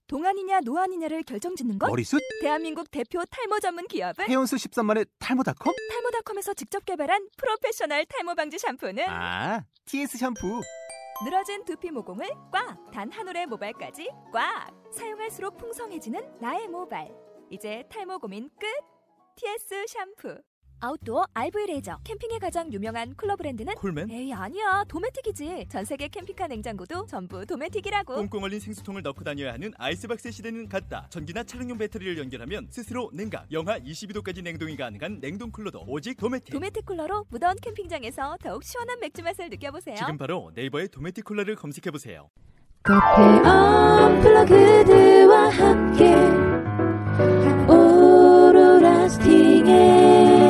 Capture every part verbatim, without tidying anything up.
동안이냐 노안이냐를 결정짓는 것? 머리숱? 대한민국 대표 탈모 전문 기업은? 해온수 십삼 만의 탈모닷컴? 탈모닷컴에서 직접 개발한 프로페셔널 탈모 방지 샴푸는? 아, 티에스 샴푸. 늘어진 두피 모공을 꽉! 단 한 올의 모발까지 꽉! 사용할수록 풍성해지는 나의 모발. 이제 탈모 고민 끝! 티에스 샴푸. 아웃도어 알브이 레저. 캠핑에 가장 유명한 쿨러 브랜드는? 콜맨? 에이 아니야, 도메틱이지. 전세계 캠핑카 냉장고도 전부 도메틱이라고. 꽁꽁 얼린 생수통을 넣고 다녀야 하는 아이스박스 시대는 갔다. 전기나 차량용 배터리를 연결하면 스스로 냉각, 영하 이십이 도까지 냉동이 가능한 냉동 쿨러도 오직 도메틱. 도메틱 쿨러로 무더운 캠핑장에서 더욱 시원한 맥주 맛을 느껴보세요. 지금 바로 네이버에 도메틱 쿨러를 검색해보세요. 커피 언플러그드와 함께 오로라 스팅의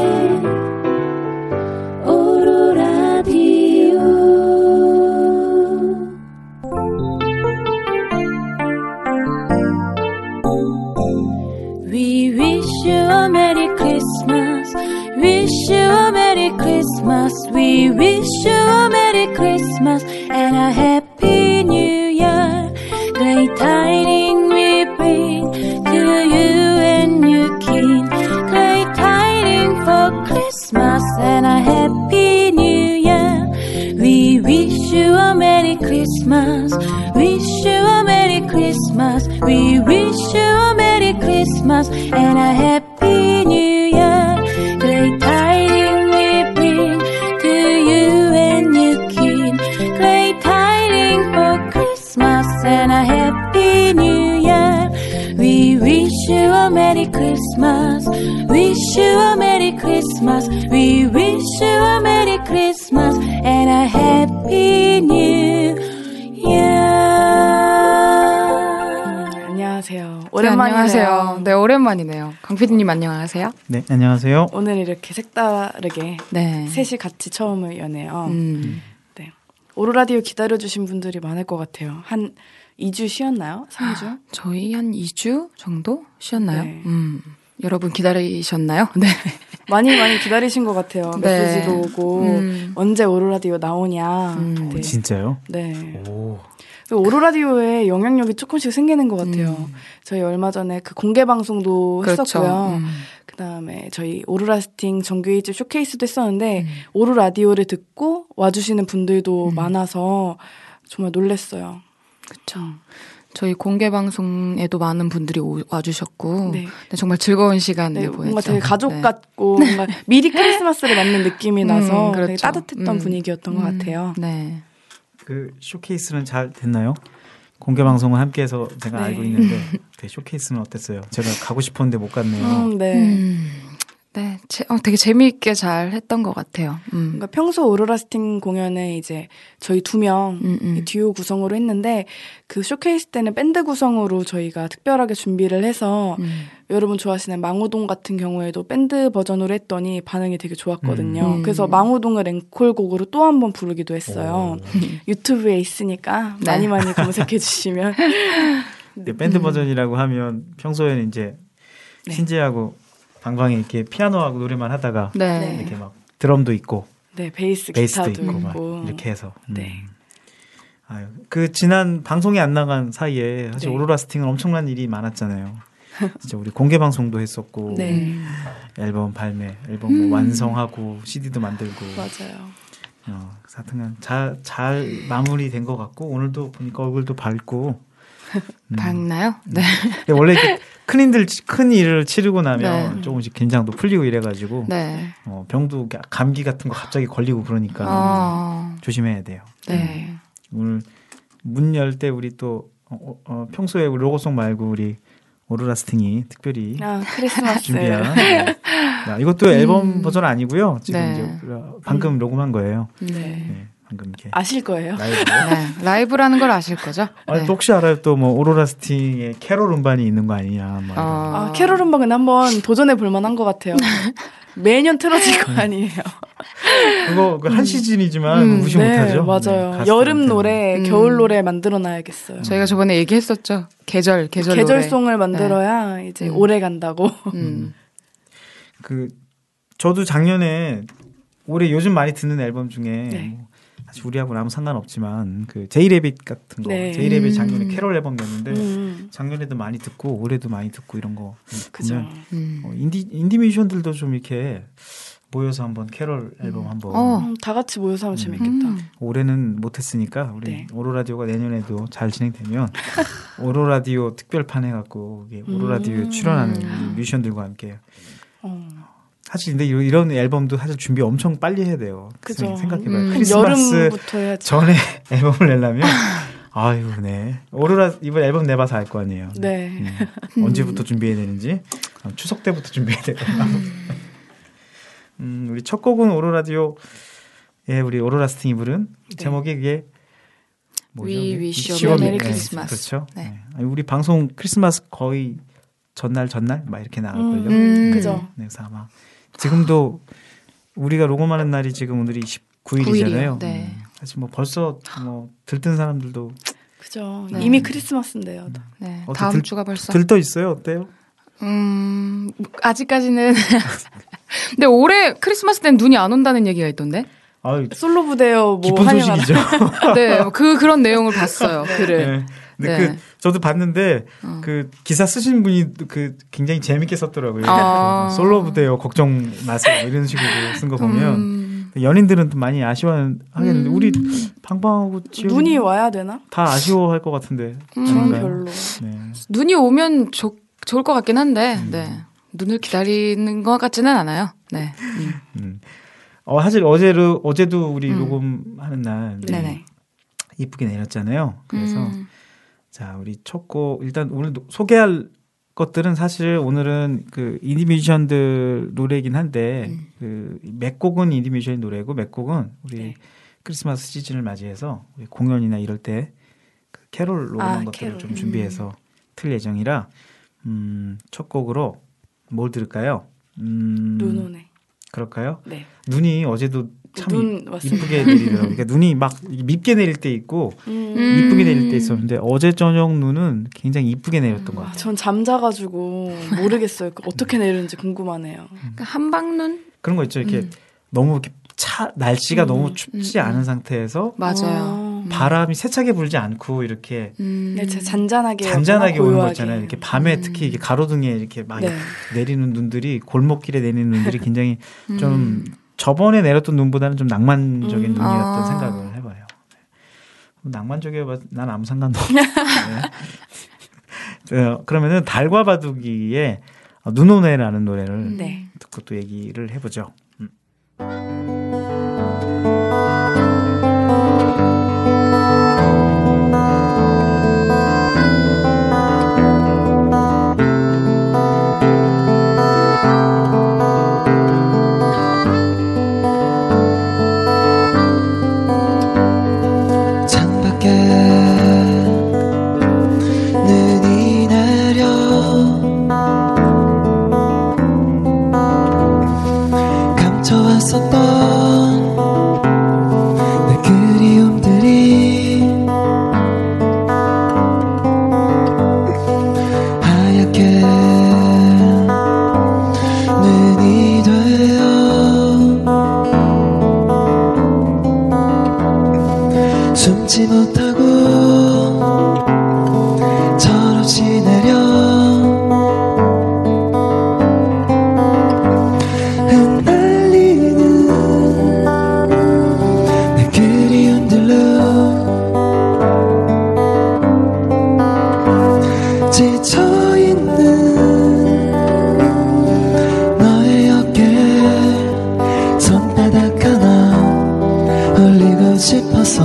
We wish you a Merry Christmas. Wish you a Merry Christmas. We wish you a Merry Christmas and a Happy New Year. Great tidings we bring to you and your kin. Great tidings for Christmas and a Happy New Year. We wish you a Merry Christmas. Wish you a Merry Christmas. We wish you a Merry Christmas and a Happy New Year. Great tidings we bring to you and your kin. Great tidings for Christmas and a Happy New Year. We wish you a Merry Christmas. Wish you a Merry Christmas. We wish you a Merry Christmas and a Happy New Year. 안녕하세요. 오랜만이네요. 안녕하세요. 네, 오랜만이네요. 강 피디님 안녕하세요. 네, 안녕하세요. 오늘 이렇게 색다르게 네. 셋이 같이 처음을 여네요. 음. 네. 오로라디오 기다려주신 분들이 많을 것 같아요. 한 이 주 쉬었나요? 삼 주? 아, 저희 한 이 주 정도 쉬었나요? 네. 음. 여러분 기다리셨나요? 네. 많이 많이 기다리신 것 같아요. 네. 메시지도 오고 음. 언제 오로라디오 나오냐. 음. 네. 진짜요? 네. 오. 오로라디오에 영향력이 조금씩 생기는 것 같아요. 음. 저희 얼마 전에 그 공개 방송도 그렇죠. 했었고요. 음. 그 다음에 저희 오로라스팅 정규 일 집 쇼케이스도 했었는데 음. 오로라디오를 듣고 와주시는 분들도 음. 많아서 정말 놀랐어요. 그렇죠. 저희 공개 방송에도 많은 분들이 오, 와주셨고 네. 네, 정말 즐거운 시간 네, 보였죠. 뭔가 되게 가족 네. 같고 뭔가 미리 크리스마스를 맞는 느낌이 나서 음, 되게 그렇죠. 따뜻했던 음. 분위기였던 음. 것 같아요. 네. 그 쇼케이스는 잘 됐나요? 공개 방송을 함께해서 제가 네. 알고 있는데 그 쇼케이스는 어땠어요? 제가 가고 싶었는데 못 갔네요. 음, 네. 음. 네, 제, 어, 되게 재미있게 잘 했던 것 같아요. 음. 그러니까 평소 오로라스팅 공연에 이제 저희 두 명 음, 음. 듀오 구성으로 했는데 그 쇼케이스 때는 밴드 구성으로 저희가 특별하게 준비를 해서 음. 여러분 좋아하시는 망우동 같은 경우에도 밴드 버전으로 했더니 반응이 되게 좋았거든요. 음. 그래서 망우동을 앵콜곡으로 또 한 번 부르기도 했어요. 유튜브에 있으니까 네. 많이 많이 검색해 주시면. 네, 밴드 음. 버전이라고 하면 평소에는 이제 네. 신지하고 방방에 이렇게 피아노하고 노래만 하다가 네. 이렇게 막 드럼도 있고 네, 베이스, 베이스도 기타도 있고 막 있고. 이렇게 해서 음. 네. 아유, 그 지난 방송이 안 나간 사이에 사실 네. 오로라 스팅은 엄청난 일이 많았잖아요. 진짜 우리 공개 방송도 했었고 네. 앨범 발매, 앨범 뭐 음. 완성하고 씨디도 만들고 맞아요. 어, 하여튼 잘, 잘 마무리된 것 같고 오늘도 보니까 얼굴도 밝고 음. 밝나요? 네. 근데 원래 이렇게 큰 일들 큰 일을 치르고 나면 네. 조금씩 긴장도 풀리고 이래가지고 네. 어, 병도 감기 같은 거 갑자기 걸리고 그러니까 아. 조심해야 돼요. 네. 오늘 문 열 때 우리 또 어, 어, 평소에 우리 로고송 말고 우리 오로라 스팅이 특별히 아, 크리스마스. 준비한 네. 자, 이것도 앨범 음. 버전 아니고요. 지금 네. 이제 방금 녹음한 거예요. 네. 네, 방금 이렇게 아실 거예요. 라이브로. 네. 라이브라는 걸 아실 거죠? 아니, 네. 또 혹시 알아요? 또 뭐 오로라 스팅의 캐롤 음반이 있는 거 아니냐? 뭐 어. 아, 캐롤 음악은 한번 도전해 볼 만한 것 같아요. 매년 틀어질 거 아니에요. 그거 그 한 시즌이지만 음, 무시 네, 못하죠. 맞아요. 네, 여름 가수들한테는. 노래, 음. 겨울 노래 만들어 놔야겠어요. 저희가 저번에 얘기했었죠. 계절, 계절 노래. 계절송을 만들어야 이제 음. 오래 간다고. 음. 그 저도 작년에 올해 요즘 많이 듣는 앨범 중에 네. 뭐 사실 우리하고는 아무 상관없지만 그 제이레빗 같은 거, 네. 제이레빗 작년에 음. 캐롤 앨범 냈는데 음. 작년에도 많이 듣고 올해도 많이 듣고 이런 거 그죠. 보면 음. 어, 인디 인디 뮤지션들도 좀 이렇게 모여서 한번 캐롤 앨범 한번 어. 음, 다 같이 모여서 하면 음. 재밌겠다. 음. 올해는 못했으니까 우리 네. 오로라디오가 내년에도 잘 진행되면 오로라디오 특별판 해갖고 이게 오로라디오에 음. 출연하는 우리 뮤지션들과 함께 어. 사실 근데 이런, 이런 앨범도 사실 준비 엄청 빨리 해야 돼요. 그죠. 생각해봐요. 음. 크리스마스 여름부터 해야지. 전에 앨범을 내려면 아유, 네. 오로라 이번 앨범 내봐서 알 거 아니에요. 네. 음. 언제부터 준비해야 되는지 어, 추석 때부터 준비해야 되거나. 음, 우리 첫 곡은 오로라디오 예, 우리 오로라스팅이 부른 네. 제목이 그게 뭐죠? We wish you a 네, merry Christmas. 그렇죠. 네. 네. 아니, 우리 방송 크리스마스 거의 전날 전날 막 이렇게 나갈걸요. 음. 그죠. 네, 그래서 아마 지금도 우리가 녹음하는 날이 지금 오늘이 십구 일이잖아요. 구일이요. 네. 사실 뭐 벌써 뭐 들뜬 사람들도 그죠. 네. 이미 크리스마스인데요. 네. 어떻게 다음 들- 주가 벌써. 들떠 있어요. 어때요? 음, 아직까지는. 근데 올해 크리스마스 때는 눈이 안 온다는 얘기가 있던데? 아유, 솔로 부대요. 뭐 기쁜 환영하나. 소식이죠. 네, 그, 그런 내용을 봤어요, 글을. 네. 근데 네. 그 저도 봤는데 어. 그 기사 쓰신 분이 그 굉장히 재밌게 썼더라고요. 아. 그 솔로 부대요 걱정 마세요 이런 식으로 쓴 거 보면 음, 연인들은 또 많이 아쉬워하겠는데 음. 우리 방방하고 지금 눈이 와야 되나? 다 아쉬워할 것 같은데. 음. 저는 아닌가요? 별로. 네. 눈이 오면 좋, 좋을 것 같긴 한데, 음. 네. 눈을 기다리는 것 같지는 않아요. 네. 음. 음. 어, 사실 어제로 어제도 우리 음. 녹음하는 날 네네. 이쁘게 내렸잖아요. 그래서 음. 자 우리 첫 곡 일단 오늘 노- 소개할 것들은 사실 오늘은 그 인디 뮤지션들 노래이긴 한데 음. 그 몇 곡은 인디 뮤지션 노래고 몇 곡은 우리 네. 크리스마스 시즌을 맞이해서 우리 공연이나 이럴 때그 캐롤 녹음한 아, 것들을 캐롤. 좀 준비해서 틀 예정이라 음, 첫 곡으로 뭘 들을까요? 음, 눈 오네. 그럴까요? 네. 눈이 어제도 참 눈 이- 왔습니다. 이쁘게 내리더라고요. 그러니까 눈이 막 밉게 내릴 때 있고 음. 이쁘게 내릴 때 있었는데 어제 저녁 눈은 굉장히 이쁘게 내렸던 것 아, 같아요. 전 잠자가지고 모르겠어요. 그 어떻게 내리는지 궁금하네요. 그러니까 한방눈? 그런 거 있죠. 이렇게 음. 너무 이렇게 차 날씨가 음, 너무 춥지 음, 음. 않은 상태에서 맞아요. 아, 바람이 세차게 불지 않고 이렇게 음. 네, 제 잔잔하게 잔잔하게 오는 거 고요하게. 있잖아요. 이렇게 밤에 음. 특히 이게 가로등에 이렇게 막 네. 내리는 눈들이 골목길에 내리는 눈들이 굉장히 좀 음. 저번에 내렸던 눈보다는 좀 낭만적인 음. 눈이었던 아. 생각을 해봐요. 낭만적이어봐 난 아무 상관도 없네. 어, 그러면은 달과 바둑이의 눈 오네라는 노래를 네. 듣고 또 얘기를 해보죠. 음. 창밖에 눈이 내려 감춰왔었던 내 그리움들이 하얗게 눈이 되어 숨지 못하고 저렇지 내려 흩날리는 내 그리움들로 지쳐있는 너의 어깨에 손바닥 하나 올리고 싶어서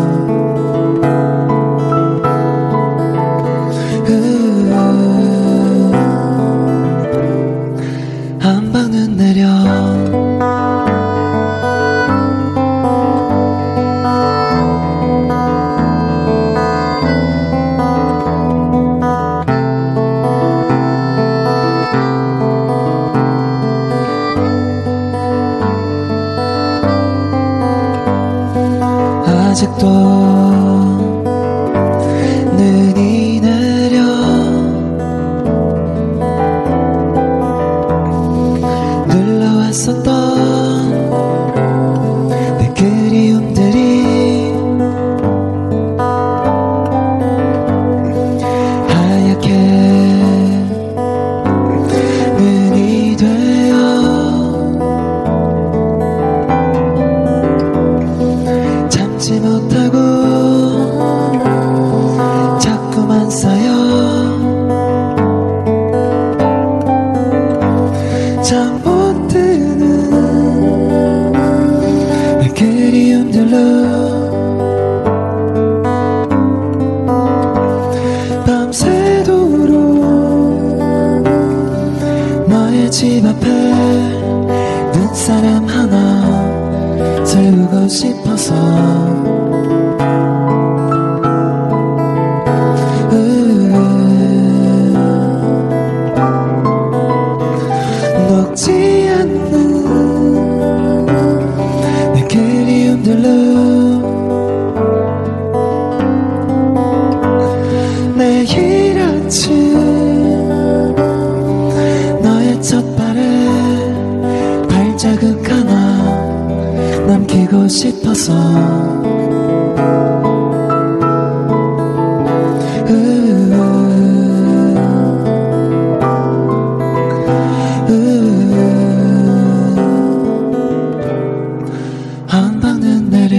한방눈 내려 집 앞에 눈사람 하나 세우고 싶어서 녹지 않는 내 그리움들로 매일 아침 너의 첫 발에 발자국 하나 남기고 싶어서 한 방은 내려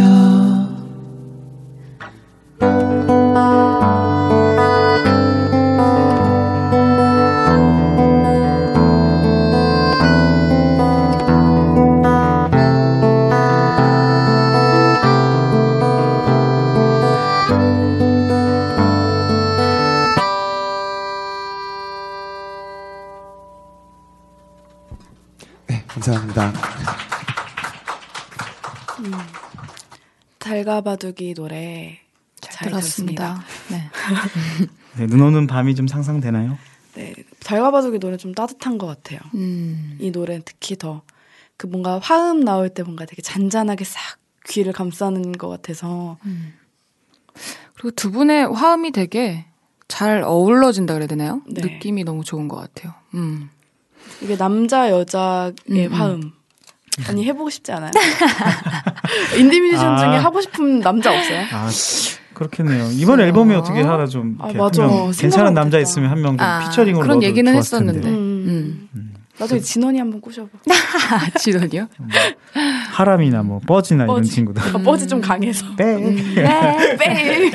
감사합니다. 음, 달가바둑이 노래 잘 들었습니다. 네. 네, 눈 오는 밤이 좀 상상되나요? 네, 달가바둑이 노래 좀 따뜻한 것 같아요. 음. 이 노래는 특히 더 그 뭔가 화음 나올 때 뭔가 되게 잔잔하게 싹 귀를 감싸는 것 같아서. 음. 그리고 두 분의 화음이 되게 잘 어우러진다 그래야 되나요? 네. 느낌이 너무 좋은 것 같아요. 음. 이게 남자 여자의 음, 화음. 아니 해보고 싶지 않아요? 인디뮤지션 아. 중에 하고 싶은 남자 없어요? 아 그렇겠네요. 이번 앨범에 어떻게 하나 좀 아, 이렇게 맞아. 한 명, 괜찮은 남자 못했다. 있으면 한 명 좀 아, 피처링으로 그런 넣어도 얘기는 좋았을 텐데. 했었는데. 음. 음. 나중에 진원이 한번 꼬셔봐. 지원이요? 하람이나 뭐 뻐지나 이런 뻐지. 친구들. 아, 뻐지 좀 강해서. 빼. 네, 빼.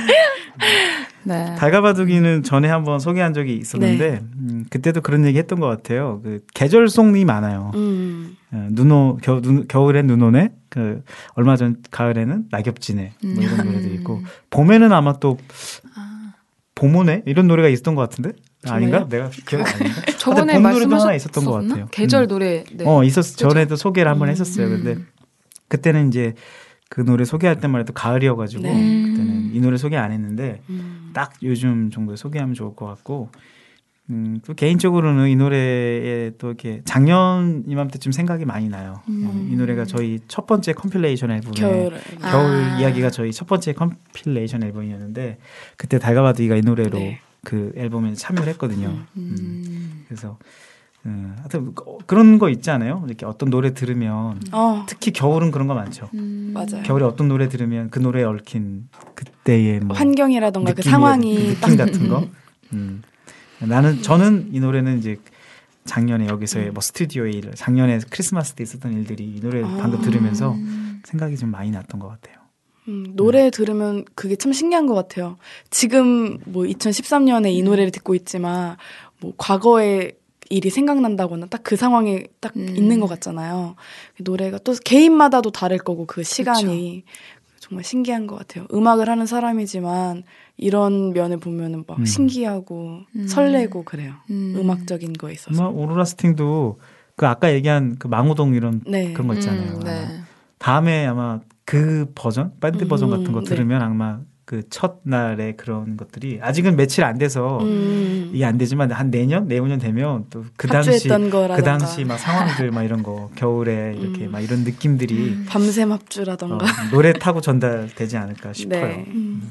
네. 달가바둑이는 전에 한번 소개한 적이 있었는데 네. 음, 그때도 그런 얘기 했던 것 같아요. 그 계절송이 많아요. 음. 어, 눈오 겨, 눈, 겨울엔 눈 오네. 그 얼마 전 가을에는 낙엽지네. 뭐 이런 음. 노래도 있고 봄에는 아마 또 아. 봄 오네 이런 노래가 있었던 것 같은데 아닌가? 정말요? 내가 기억 아닌가? 저번에 봄 노래도 하나 말씀하셨었나? 있었던 것 같아요. 계절 음. 노래. 네. 어 있었. 그죠? 전에도 소개를 한번 음. 했었어요. 근데 음. 그때는 이제 그 노래 소개할 때만 해도 가을이어가지고 네. 그때는 이 노래 소개 안 했는데 음. 딱 요즘 정도에 소개하면 좋을 것 같고 음, 또 개인적으로는 이 노래에 또 이렇게 작년 이맘때쯤 생각이 많이 나요. 음. 이 노래가 저희 첫 번째 컴필레이션 앨범에 겨울. 겨울 아. 이야기가 저희 첫 번째 컴필레이션 앨범이었는데 그때 달가바둑이가 이 노래로 네. 그 앨범에 참여를 했거든요. 음. 음. 그래서 음, 하여튼 그런 거 있지 않아요? 이렇게 어떤 노래 들으면 어, 특히 겨울은 그런 거 많죠. 음. 맞아요. 겨울에 어떤 노래 들으면 그 노래에 얽힌 그때의 뭐 환경이라던가 그 느낌이- 상황이 느낌 같은 거. 음. 나는 저는 이 노래는 이제 작년에 여기서의 뭐 스튜디오의 일, 작년에 크리스마스 때 있었던 일들이 이 노래 아. 방금 들으면서 생각이 좀 많이 났던 것 같아요. 음, 노래 들으면 그게 참 신기한 것 같아요. 지금 뭐 이천십삼 년에 이 노래를 듣고 있지만 뭐 과거의 일이 생각난다거나 딱 그 상황에 딱 음. 있는 것 같잖아요. 노래가 또 개인마다도 다를 거고 그 시간이 정말 신기한 것 같아요. 음악을 하는 사람이지만 이런 면을 보면은 막 음. 신기하고 음. 설레고 그래요. 음. 음악적인 거에 있어서. 아마 오로라 스팅도 그 아까 얘기한 그 망우동 이런 네. 그런 거 있잖아요. 음, 아마 네. 다음에 아마 그 버전, 밴드 음, 버전 같은 거 네. 들으면 아마 그 첫날에 그런 것들이 아직은 며칠 안 돼서 음. 이게 안 되지만 한 내년, 내후년 되면 또 그 당시 합주했던 거라던가. 그 당시 막 상황들 막 이런 거 겨울에 이렇게 음. 막 이런 느낌들이 밤샘 어, 합주라던가. 노래 타고 전달되지 않을까 싶어요. 네.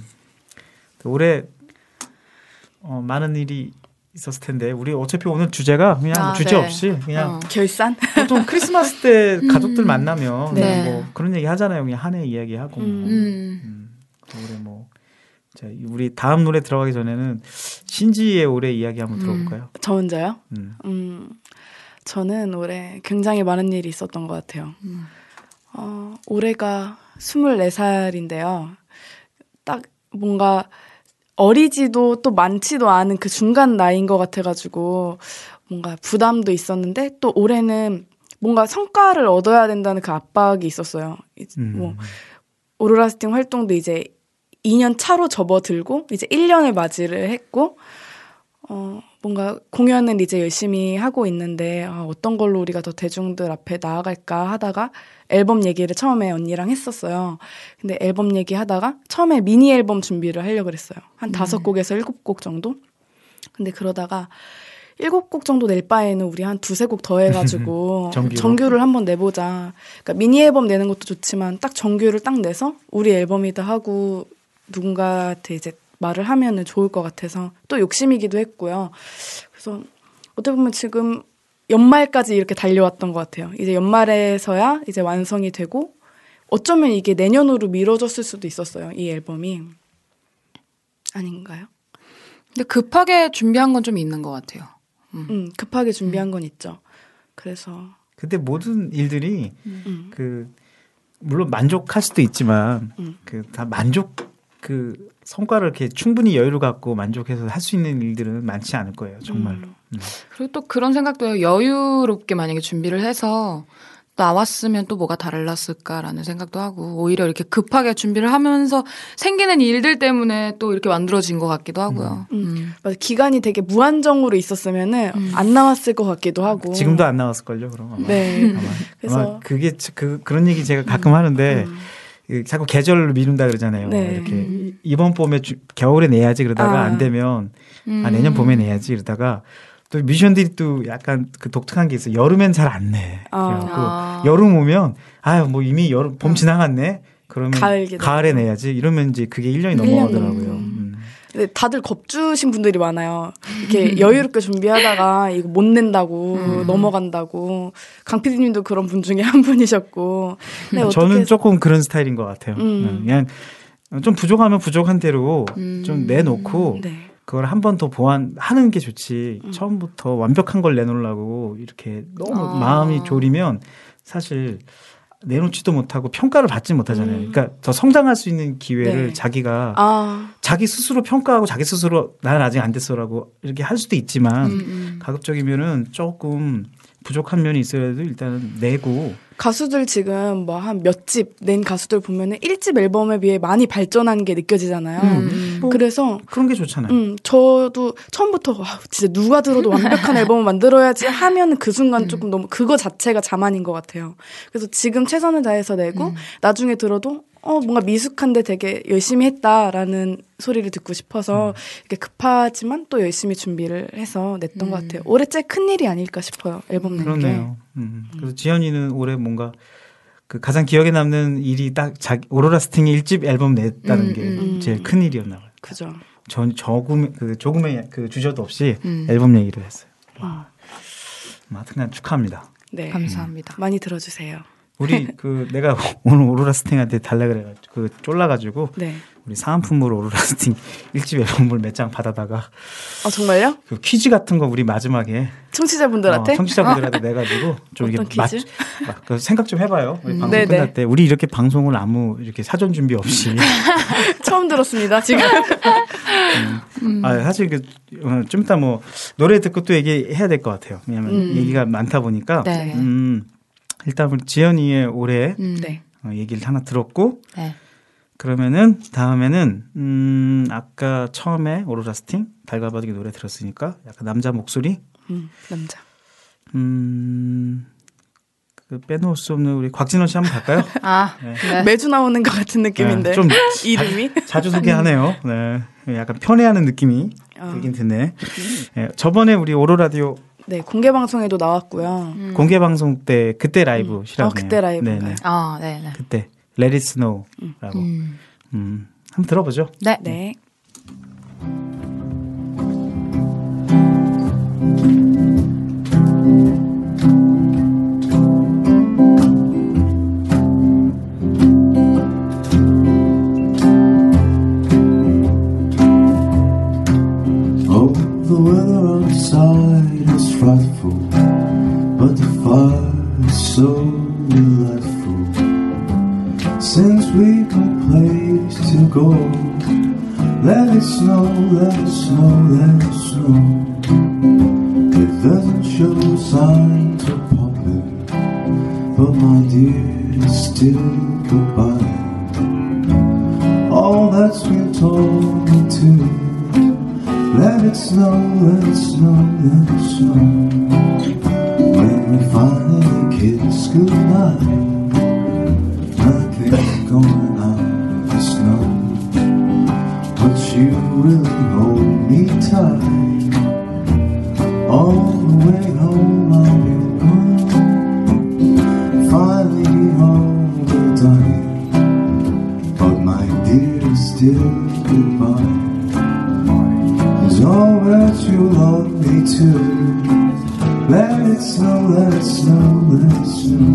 올해 어, 많은 일이 있었을 텐데 우리 어차피 오늘 주제가 그냥 아, 주제 네. 없이 그냥 어. 결산? 보통 크리스마스 때 가족들 만나면 네. 뭐 그런 얘기 하잖아요. 그냥 한 해 이야기하고 뭐. 음. 음. 음, 올해 뭐 자, 우리 다음 노래 들어가기 전에는 신지의 올해 이야기 한번 음. 들어볼까요? 저 혼자요? 음. 음, 저는 올해 굉장히 많은 일이 있었던 것 같아요. 음. 어, 올해가 스물네 살인데요. 딱 뭔가 어리지도 또 많지도 않은 그 중간 나이인 것 같아가지고 뭔가 부담도 있었는데 또 올해는 뭔가 성과를 얻어야 된다는 그 압박이 있었어요. 음. 뭐 오로라 스팅 활동도 이제 이 년 차로 접어들고 이제 일 년을 맞이를 했고 어, 뭔가 공연은 이제 열심히 하고 있는데 아, 어떤 걸로 우리가 더 대중들 앞에 나아갈까 하다가 앨범 얘기를 처음에 언니랑 했었어요. 근데 앨범 얘기하다가 처음에 미니 앨범 준비를 하려고 그랬어요. 한 다섯 음. 곡에서 일곱 곡 정도? 근데 그러다가 일곱 곡 정도 낼 바에는 우리 한 두세 곡 더 해가지고 정규로? 정규를 한번 내보자. 그러니까 미니 앨범 내는 것도 좋지만 딱 정규를 딱 내서 우리 앨범이다 하고 누군가한테 이제 말을 하면은 좋을 것 같아서 또 욕심이기도 했고요. 그래서 어떻게 보면 지금 연말까지 이렇게 달려왔던 것 같아요. 이제 연말에서야 이제 완성이 되고 어쩌면 이게 내년으로 미뤄졌을 수도 있었어요. 이 앨범이. 아닌가요? 근데 급하게 준비한 건 좀 있는 것 같아요. 음. 음, 급하게 준비한 건 있죠. 그래서 근데 모든 일들이 음. 그 물론 만족할 수도 있지만 음. 그 다 만족 그 성과를 이렇게 충분히 여유를 갖고 만족해서 할 수 있는 일들은 많지 않을 거예요. 정말로. 음. 음. 그리고 또 그런 생각도 해요. 여유롭게 만약에 준비를 해서 나왔으면 또 뭐가 달랐을까라는 생각도 하고 오히려 이렇게 급하게 준비를 하면서 생기는 일들 때문에 또 이렇게 만들어진 것 같기도 하고요. 음. 음. 맞아, 기간이 되게 무한정으로 있었으면은 음. 안 나왔을 것 같기도 하고. 지금도 안 나왔을걸요, 그럼. 아마. 네. 아마, 그래서 아마 그게 그, 그런 얘기 제가 가끔 하는데 음. 그 자꾸 계절로 미룬다 그러잖아요. 네. 이렇게 음. 이번 봄에 주, 겨울에 내야지 그러다가 아. 안 되면 음. 아, 내년 봄에 내야지 이러다가 또 뮤지션들이 또 약간 그 독특한 게 있어요. 여름엔 잘 안 내. 아. 그래갖고 아. 여름 오면 아유 뭐 이미 여름 봄 지나갔네. 그러면 가을 기다리고. 가을에 내야지. 이러면 이제 그게 일 년이 일 년 넘어가더라고요. 넘고. 음. 근데 다들 겁주신 분들이 많아요. 이렇게 여유롭게 준비하다가 이거 못 낸다고 음. 넘어간다고. 강 피디님도 그런 분 중에 한 분이셨고. 근데 저는 어떻게 조금 그런 스타일인 것 같아요. 음. 그냥 좀 부족하면 부족한 대로 음. 좀 내놓고 네. 그걸 한 번 더 보완하는 게 좋지. 음. 처음부터 완벽한 걸 내놓으려고 이렇게 너무 아. 마음이 졸이면 사실 내놓지도 못하고 평가를 받지 못하잖아요. 음. 그러니까 더 성장할 수 있는 기회를 네. 자기가 아, 자기 스스로 평가하고 자기 스스로 나는 아직 안 됐어라고 이렇게 할 수도 있지만 음, 음. 가급적이면은 조금 부족한 면이 있어야도 일단은 내고 가수들 지금 뭐 한 몇 집 낸 가수들 보면은 일 집 앨범에 비해 많이 발전한 게 느껴지잖아요. 음. 뭐 그래서 그런 게 좋잖아요. 음, 저도 처음부터 와, 진짜 누가 들어도 완벽한 앨범을 만들어야지 하면은 그 순간 조금 너무 그거 자체가 자만인 것 같아요. 그래서 지금 최선을 다해서 내고 음. 나중에 들어도 어 뭔가 미숙한데 되게 열심히 했다라는 소리를 듣고 싶어서 이렇게 급하지만 또 열심히 준비를 해서 냈던 음. 것 같아요. 올해 제 큰일이 아닐까 싶어요. 앨범 낸 게. 그러네요. 음. 그래서 지연이는 올해 뭔가 그 가장 기억에 남는 일이 딱 자기 오로라 스팅이 일 집 앨범 냈다는 음, 게 음. 제일 큰 일이었나 봐요. 그죠. 전 조금 그 조금의 그 주저도 없이 음. 앨범 얘기를 했어요. 와. 하여튼 축하합니다. 네. 감사합니다. 많이 들어주세요. 우리 그 내가 오늘 오로라 스팅한테 달라 그래가지고 그 쫄라가지고 네. 우리 사은품으로 오로라 스팅 일 집 앨범을 몇 장 받아다가 어 정말요? 그 퀴즈 같은 거 우리 마지막에 청취자분들한테? 어, 청취자분들한테 내가지고 좀 어떤 이렇게 맞, 퀴즈? 막, 그 생각 좀 해봐요. 우리 음. 방송 네네. 끝날 때 우리 이렇게 방송을 아무 이렇게 사전 준비 없이 처음 들었습니다. 지금. 음. 아 사실 그 좀 이따 뭐 노래 듣고 또 얘기해야 될 것 같아요. 왜냐하면 음. 얘기가 많다 보니까 네. 음, 일단 우리 지연이의 올해 음. 네. 어, 얘기를 하나 들었고 네. 그러면은 다음에는 음 아까 처음에 오로라 스팅 달가바득이 노래 들었으니까 약간 남자 목소리 음, 남자. 음 그 빼놓을 수 없는 우리 곽진원 씨 한번 갈까요? 아, 네. 네. 매주 나오는 것 같은 느낌인데. 네, 좀 이름이. 자주 소개하네요. 네, 약간 편애하는 느낌이 어. 들긴 드네. 네, 저번에 우리 오로라디오 네, 공개 방송에도 나왔고요. 음. 공개 방송 때 그때 라이브 음. 시라고. 어, 그때 라이브인가요? 네네. 아, 네, 네. 그때 Let It Snow라고. 음. 음. 한번 들어보죠. 네. 네. Oh, the weather outside is frightful, but the fire is so delightful. Since we got place to go, let it snow, let it snow, let it snow. It doesn't show signs of popping, but my dear, it's still goodbye. All that's been told me to. Let it snow, let it snow, let it snow. When we finally kiss goodnight, nothing's going out of the snow. But you really hold me tight. All the way home I'll be gone. Finally home we're done. But my dear, still goodbye. Is all that you love me to. Let it snow, let it snow, let it snow.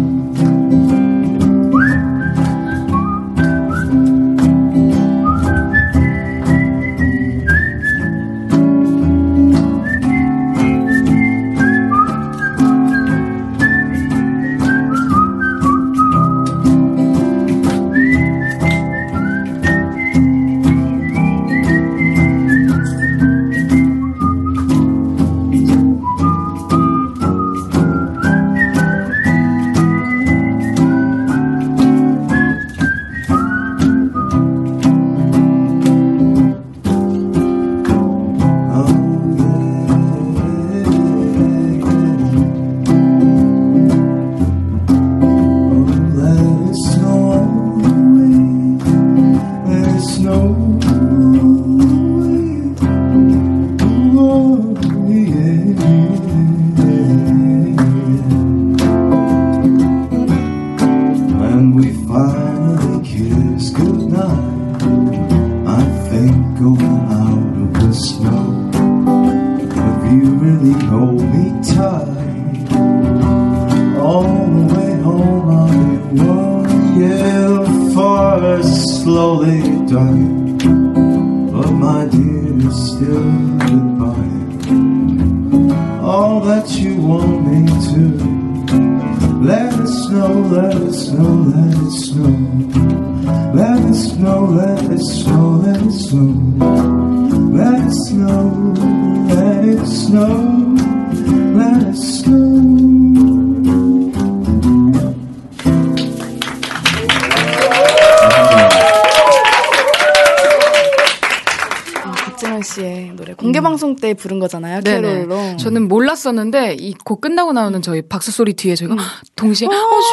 공개방송 때 부른 거잖아요. 캐롤로. 저는 몰랐었는데 이 곡 끝나고 나오는 저희 박수 소리 뒤에 저희가 음. 동시에 어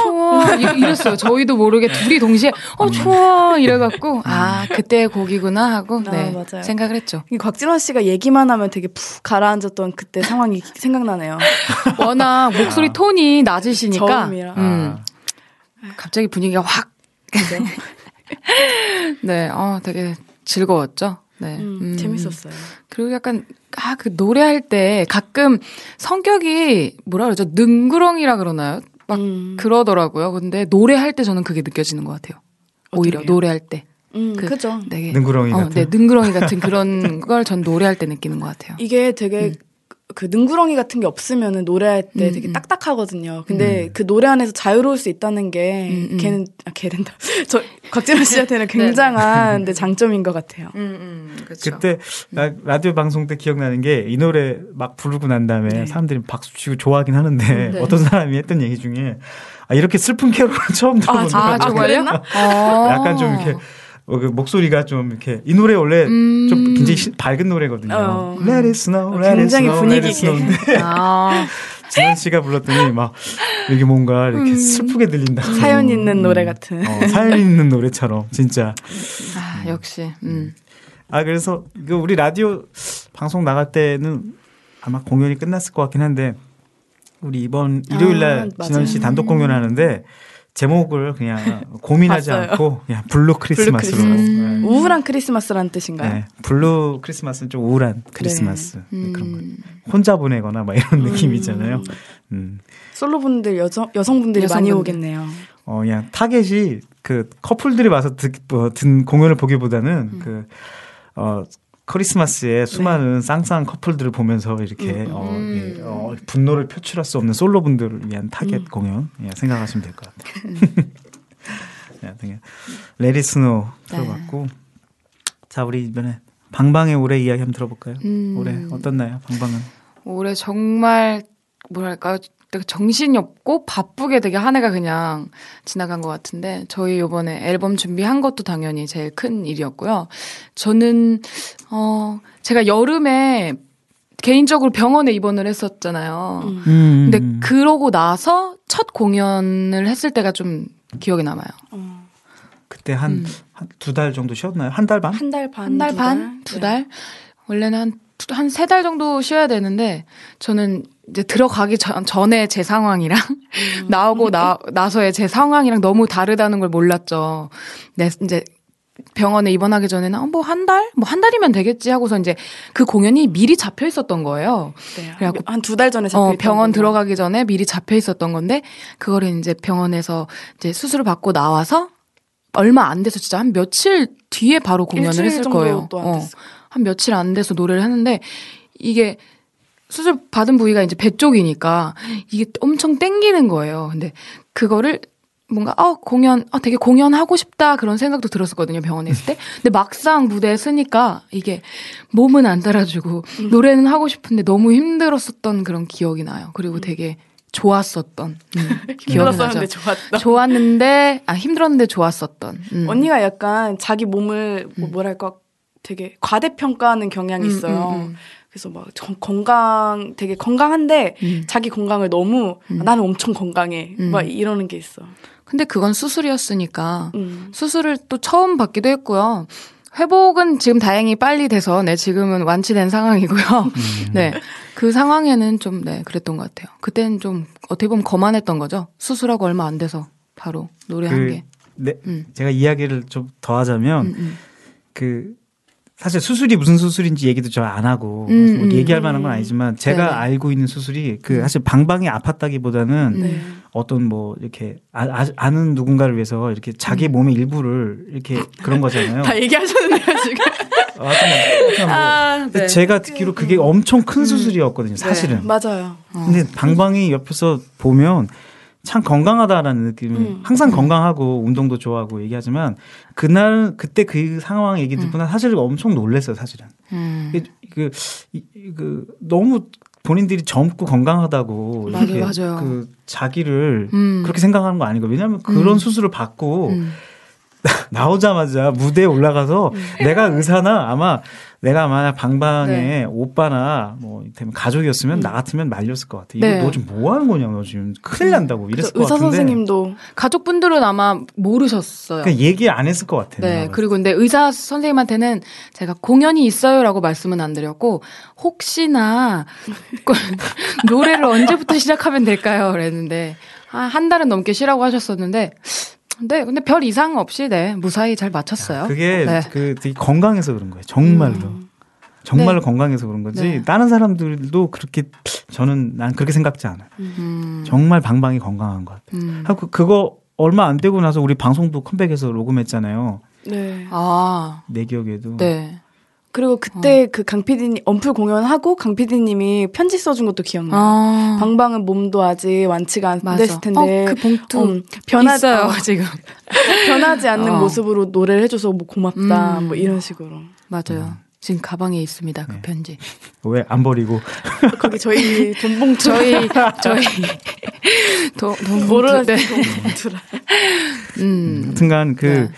좋아 이랬어요. 저희도 모르게 둘이 동시에 어 좋아 이래갖고 아 그때 곡이구나 하고 네, 아, 생각을 했죠. 곽진원 씨가 얘기만 하면 되게 푹 가라앉았던 그때 상황이 생각나네요. 워낙 목소리 톤이 낮으시니까 저음이라. 음. 갑자기 분위기가 확 네, 어 되게 즐거웠죠. 네, 음, 음. 재밌었어요. 그리고 약간 아 그 노래할 때 가끔 성격이 뭐라 그러죠? 능구렁이라 그러나요? 막 음. 그러더라고요. 근데 노래할 때 저는 그게 느껴지는 것 같아요. 오히려 어떻게요? 노래할 때. 음, 그, 그죠. 되게 능구렁이 어, 같은. 네, 능구렁이 같은 그런 걸 전 노래할 때 느끼는 것 같아요. 이게 되게 음. 그 능구렁이 같은 게 없으면은 노래할 때 음, 되게 음. 딱딱하거든요. 근데 음. 그 노래 안에서 자유로울 수 있다는 게 음, 음. 걔는 아 걔는다. 저 곽진원 씨한테는 굉장한 네, 장점인 것 같아요. 음, 음, 그렇죠. 그때 라, 라디오 방송 때 기억나는 게 이 노래 막 부르고 난 다음에 네. 사람들이 박수 치고 좋아하긴 하는데 네. 어떤 사람이 했던 얘기 중에 아, 이렇게 슬픈 캐롤을 처음 들어본다. 아, 정말요? 아, 약간 좀 이렇게 어, 그 목소리가 좀 이렇게 이 노래 원래 음. 좀 굉장히 시, 밝은 노래거든요. 어. Let it snow, let it 굉장히 snow, 분위기 let it snow인데 아. 진원 씨가 불렀더니 막 이게 뭔가 이렇게 음. 슬프게 들린다. 사연 있는 노래 같은. 어, 사연 있는 노래처럼 진짜. 아, 역시. 음. 아 그래서 그 우리 라디오 방송 나갈 때는 아마 공연이 끝났을 것 같긴 한데 우리 이번 일요일 날 아, 진원 씨 맞아요. 단독 공연하는데 제목을 그냥 고민하지 봤어요. 않고 그냥 블루 크리스마스로. 블루 크리스마스. 네. 우울한 크리스마스라는 뜻인가요? 네. 블루 크리스마스는 좀 우울한 크리스마스. 네. 네, 그런 거. 음. 혼자 보내거나 막 이런 음. 느낌이잖아요. 음. 솔로분들 여성 여성분들이 많이 여성분들. 오겠네요. 어, 그냥 타겟이 그 커플들이 와서 듣, 어, 든 공연을 보기보다는 음. 그, 어, 크리스마스에 수많은 쌍쌍한 커플들을 보면서 이렇게 음. 어, 음. 예, 어, 분노를 표출할 수 없는 솔로분들을 위한 타겟 음. 공연 예, 생각하시면 될 것 같아요. 네, 그냥 레디 스노우 들어봤고 자 우리 이번에 방방의 올해 이야기 한번 들어볼까요? 음. 올해 어떻나요? 방방은 올해 정말 뭐랄까요? 되게 정신이 없고 바쁘게 되게 한 해가 그냥 지나간 것 같은데 저희 이번에 앨범 준비한 것도 당연히 제일 큰 일이었고요. 저는 어 제가 여름에 개인적으로 병원에 입원을 했었잖아요. 음. 음. 근데 그러고 나서 첫 공연을 했을 때가 좀 기억에 남아요. 어. 그때 한 두 달 음. 정도 쉬었나요? 한 달 반? 한 달 반, 한 달 두 반? 두 네. 달? 원래는 한, 한 세 달 정도 쉬어야 되는데, 저는 이제 들어가기 전, 전에 제 상황이랑, 음. 나오고 나, 나서의 제 상황이랑 너무 다르다는 걸 몰랐죠. 네, 이제 병원에 입원하기 전에는, 어, 뭐 한 달? 뭐 한 달이면 되겠지 하고서 이제 그 공연이 미리 잡혀 있었던 거예요. 네. 그래갖고 한 두 달 전에 잡혀 어, 있던 병원 거구나. 들어가기 전에 미리 잡혀 있었던 건데, 그거를 이제 병원에서 이제 수술을 받고 나와서 얼마 안 돼서 진짜 한 며칠 뒤에 바로 공연을 일주일 했을 정도 거예요. 또 안 어, 됐을 한 며칠 안 돼서 노래를 했는데 이게 수술 받은 부위가 이제 배 쪽이니까 이게 엄청 땡기는 거예요. 근데 그거를 뭔가 어 공연 어 되게 공연하고 싶다 그런 생각도 들었었거든요. 병원에 있을 때. 근데 막상 무대에 서니까 이게 몸은 안 따라주고 음. 노래는 하고 싶은데 너무 힘들었었던 그런 기억이 나요. 그리고 되게 좋았었던 음, 기억이 힘들었었는데 나죠. 좋았다. 좋았는데 아 힘들었는데 좋았었던. 음. 언니가 약간 자기 몸을 뭐 뭐랄까 되게 과대평가하는 경향이 음, 있어요. 음, 음. 그래서 막 정- 건강 되게 건강한데 음. 자기 건강을 너무 음. 아, 나는 엄청 건강해 음. 막 이러는 게 있어. 근데 그건 수술이었으니까 음. 수술을 또 처음 받기도 했고요. 회복은 지금 다행히 빨리 돼서 네 지금은 완치된 상황이고요. 음. 네. 그 상황에는 좀 네 그랬던 것 같아요. 그때는 좀 어떻게 보면 거만했던 거죠. 수술하고 얼마 안 돼서 바로 노래한 그, 게. 네, 음. 제가 이야기를 좀 더 하자면 음, 음. 그 사실 수술이 무슨 수술인지 얘기도 저 안 하고 음, 뭐 음. 얘기할 만한 건 아니지만 제가 네네. 알고 있는 수술이 그 음. 사실 방방이 아팠다기보다는 네. 어떤 뭐 이렇게 아, 아, 아는 누군가를 위해서 이렇게 자기 음. 몸의 일부를 이렇게 그런 거잖아요. 다 얘기하셨는데요 지금. 아, 하여튼 뭐, 아, 근데 네. 제가 듣기로 그게 엄청 큰 음. 수술이었거든요. 사실은. 맞아요. 어. 근데 방방이 옆에서 보면 참 건강하다라는 느낌이 음. 항상 음. 건강하고 운동도 좋아하고 얘기하지만 그날 그때 그 상황 얘기 듣고 나 사실 엄청 놀랐어요. 사실은. 음. 그, 그, 이- 그 너무 본인들이 젊고 건강하다고 맞아요, 이렇게 맞아요. 그 자기를 음. 그렇게 생각하는 거 아니고 왜냐하면 그런 음. 수술을 받고 음. 나오자마자 무대에 올라가서 내가 의사나 아마 내가 만약 방방에 네. 오빠나 뭐 되면 가족이었으면 음. 나 같으면 말렸을 것 같아. 이거 네. 너 지금 뭐 하는 거냐, 너 지금 큰일 난다고 이랬을 것 의사 같은데. 선생님도 가족분들은 아마 모르셨어요. 그냥 얘기 안 했을 것 같아. 네. 그리고 근데 의사 선생님한테는 제가 공연이 있어요라고 말씀은 안 드렸고 혹시나 노래를 언제부터 시작하면 될까요? 그랬는데 아, 한 달은 넘게 쉬라고 하셨었는데 네, 근데 별 이상 없이 네 무사히 잘 마쳤어요. 그게 네. 그 되게 건강해서 그런 거예요. 정말로. 음. 정말로 네. 건강해서 그런 거지. 네. 다른 사람들도 그렇게 저는 난 그렇게 생각지 않아요. 음. 정말 방방이 건강한 것 같아요. 음. 하고 그거 얼마 안 되고 나서 우리 방송도 컴백해서 녹음했잖아요. 네. 아, 내 기억에도. 네. 그리고 그때 그 강 피디님 언플 공연하고 강 피디님이 편지 써준 것도 기억나요. 아, 방방은 몸도 아직 완치가 안 맞아. 됐을 텐데 어, 그 봉투 음, 변하, 있어요 어, 지금. 변하지 않는 어. 모습으로 노래를 해줘서 뭐 고맙다 음. 뭐 이런 식으로. 맞아요. 지금 가방에 있습니다. 그 네. 편지. 왜 안 버리고. 거기 저희 돈봉투 저희 저희 도, 돈 모르는 네. 돈봉투라. 음. 하여튼간 그 네.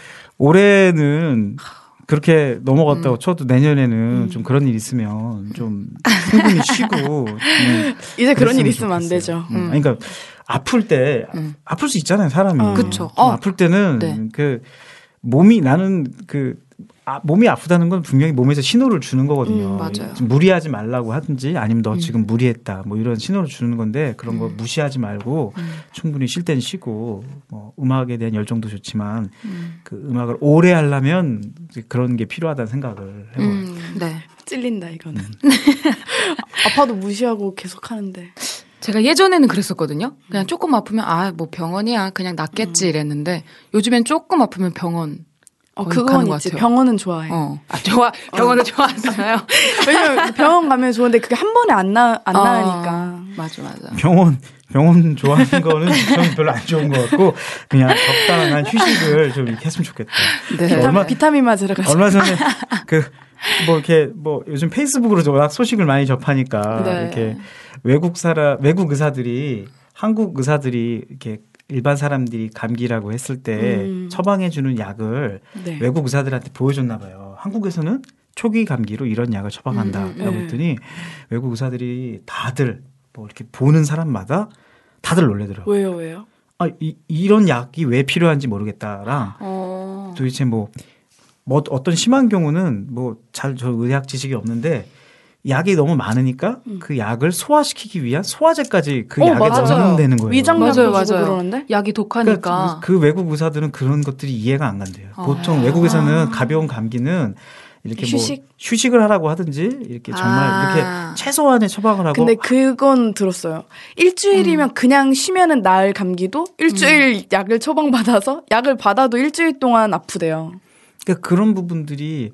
올해는 그렇게 넘어갔다고 쳐도 내년에는 음. 좀 그런 일 있으면 좀 충분히 쉬고 좀 이제 그런 일 그랬으면 있으면 안 좋겠어요. 되죠. 음. 아니, 그러니까 아플 때 음. 아플 수 있잖아요, 사람이. 어. 그쵸. 좀 어. 아플 때는 네. 그 몸이 나는 그 아, 몸이 아프다는 건 분명히 몸에서 신호를 주는 거거든요. 음, 맞아요. 좀 무리하지 말라고 하든지 아니면 너 음. 지금 무리했다 뭐 이런 신호를 주는 건데 그런 거 음. 무시하지 말고 음. 충분히 쉴 땐 쉬고 뭐 음악에 대한 열정도 좋지만 음. 그 음악을 오래 하려면 이제 그런 게 필요하다는 생각을 해요. 음. 네. 찔린다 이거는. 음. 아파도 무시하고 계속 하는데. 제가 예전에는 그랬었거든요. 그냥 조금 아프면 아 뭐 병원이야 그냥 낫겠지 이랬는데 요즘엔 조금 아프면 병원. 어, 거의 그건 가는 것 있지. 같아요. 병원은 좋아해. 어. 아 좋아. 병원을 좋아하잖아요. 왜냐면 병원 가면 좋은데 그게 한 번에 안 나, 안 어, 나으니까. 맞아 맞아. 병원 병원 좋아하는 거는 저는 별로 안 좋은 것 같고 그냥 적당한 휴식을 좀 이렇게 했으면 좋겠다. 네. 비타민, 얼마- 비타민 맞으러 가서. 얼마 전에 그 뭐 이렇게 뭐 요즘 페이스북으로 워낙 소식을 많이 접하니까 네. 이렇게 외국 사람 외국 의사들이 한국 의사들이 이렇게 일반 사람들이 감기라고 했을 때 음. 처방해 주는 약을 네. 외국 의사들한테 보여줬나 봐요. 한국에서는 초기 감기로 이런 약을 처방한다 음, 음, 라고 네. 했더니 외국 의사들이 다들 뭐 이렇게 보는 사람마다 다들 놀래더라고요. 왜요, 왜요? 아, 이, 이런 약이 왜 필요한지 모르겠다랑 어. 도대체 뭐, 뭐 어떤 심한 경우는 뭐 잘 저 의학 지식이 없는데 약이 너무 많으니까 음. 그 약을 소화시키기 위한 소화제까지 그 어, 약에 맞아요. 넣어놓는 거예요. 위장약도 맞아요, 주고 맞아요. 그러는데? 약이 독하니까. 그러니까 그, 그 외국 의사들은 그런 것들이 이해가 안 간대요. 아. 보통 외국에서는 가벼운 감기는 이렇게 휴식? 뭐 휴식을 하라고 하든지 이렇게 정말 아. 이렇게 최소한의 처방을 하고 근데 그건 들었어요. 일주일이면 그냥 쉬면은 나을 감기도 일주일 약을 처방받아서 약을 받아도 일주일 동안 아프대요. 그러니까 그런 부분들이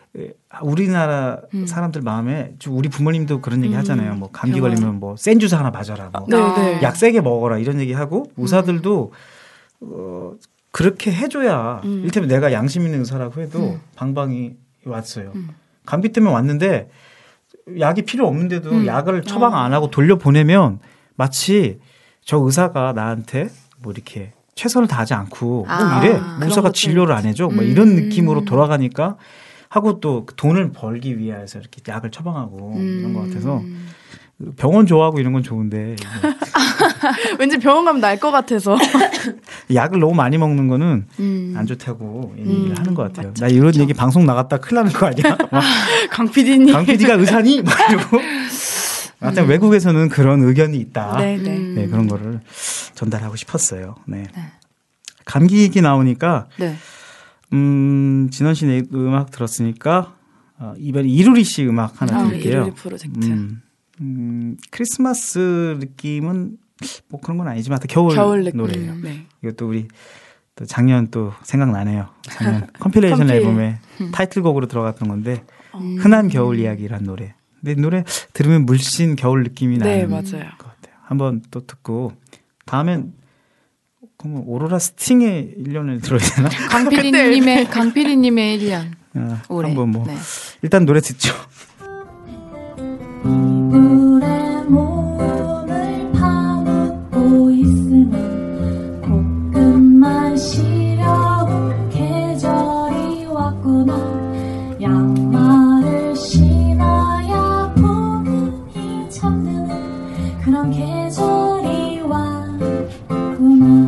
우리나라 음. 사람들 마음에 좀 우리 부모님도 그런 얘기 음, 하잖아요. 뭐 감기 병원. 걸리면 뭐 센 주사 하나 맞아라. 뭐 네, 아. 네. 약 세게 먹어라 이런 얘기 하고 의사들도 어, 그렇게 해줘야 음. 일테면 내가 양심 있는 의사라고 해도 음. 방방이 왔어요. 음. 감기 때문에 왔는데 약이 필요 없는데도 음. 약을 처방 어. 안 하고 돌려보내면 마치 저 의사가 나한테 뭐 이렇게 최선을 다하지 않고 아, 뭐 이래 그런 의사가 것도 진료를 안 해줘 뭐 음. 이런 느낌으로 돌아가니까 하고 또 돈을 벌기 위해서 이렇게 약을 처방하고 음. 이런 것 같아서 병원 좋아하고 이런 건 좋은데 왠지 병원 가면 날 것 같아서. 약을 너무 많이 먹는 거는 음. 안 좋다고 얘기를 음, 하는 것 같아요. 맞죠, 나 이런 맞죠. 얘기 방송 나갔다 큰일 나는 거 아니야? 강 피디님. 강 피디가 의사니? 막 이러고. 하여튼 외국에서는 그런 의견이 있다. 네, 네. 음. 네, 그런 거를 전달하고 싶었어요. 네. 감기 얘기 나오니까 네. 음, 진원 씨 음악 들었으니까 어, 이번에 이루리 씨 음악 하나 아, 드릴게요. 이루리 프로젝트. 음, 음, 크리스마스 느낌은 뭐 그런 건 아니지만 겨울, 겨울 느낌. 노래예요. 음, 네. 이것도 우리 또 작년 또 생각나네요. 작년 컴필레이션 컴필. 앨범에 타이틀곡으로 들어갔던 건데 음. 흔한 겨울 이야기란 노래. 근데 이 노래 들으면 물씬 겨울 느낌이 네, 나는 맞아요. 것 같아요. 한번 또 듣고 다음엔 그러면 오로라 스팅의 일 년을 들어야 되나? 강피디님의 강피디님의 일 년 아, 올해. 한번 뭐 네. 일단 노래 듣죠. 이불에 몸을 파묻고 있으면 볶음만 시려운 계절이 왔구나. 양말을 신어야 봄이 잠드는 그런 계절이 왔구나.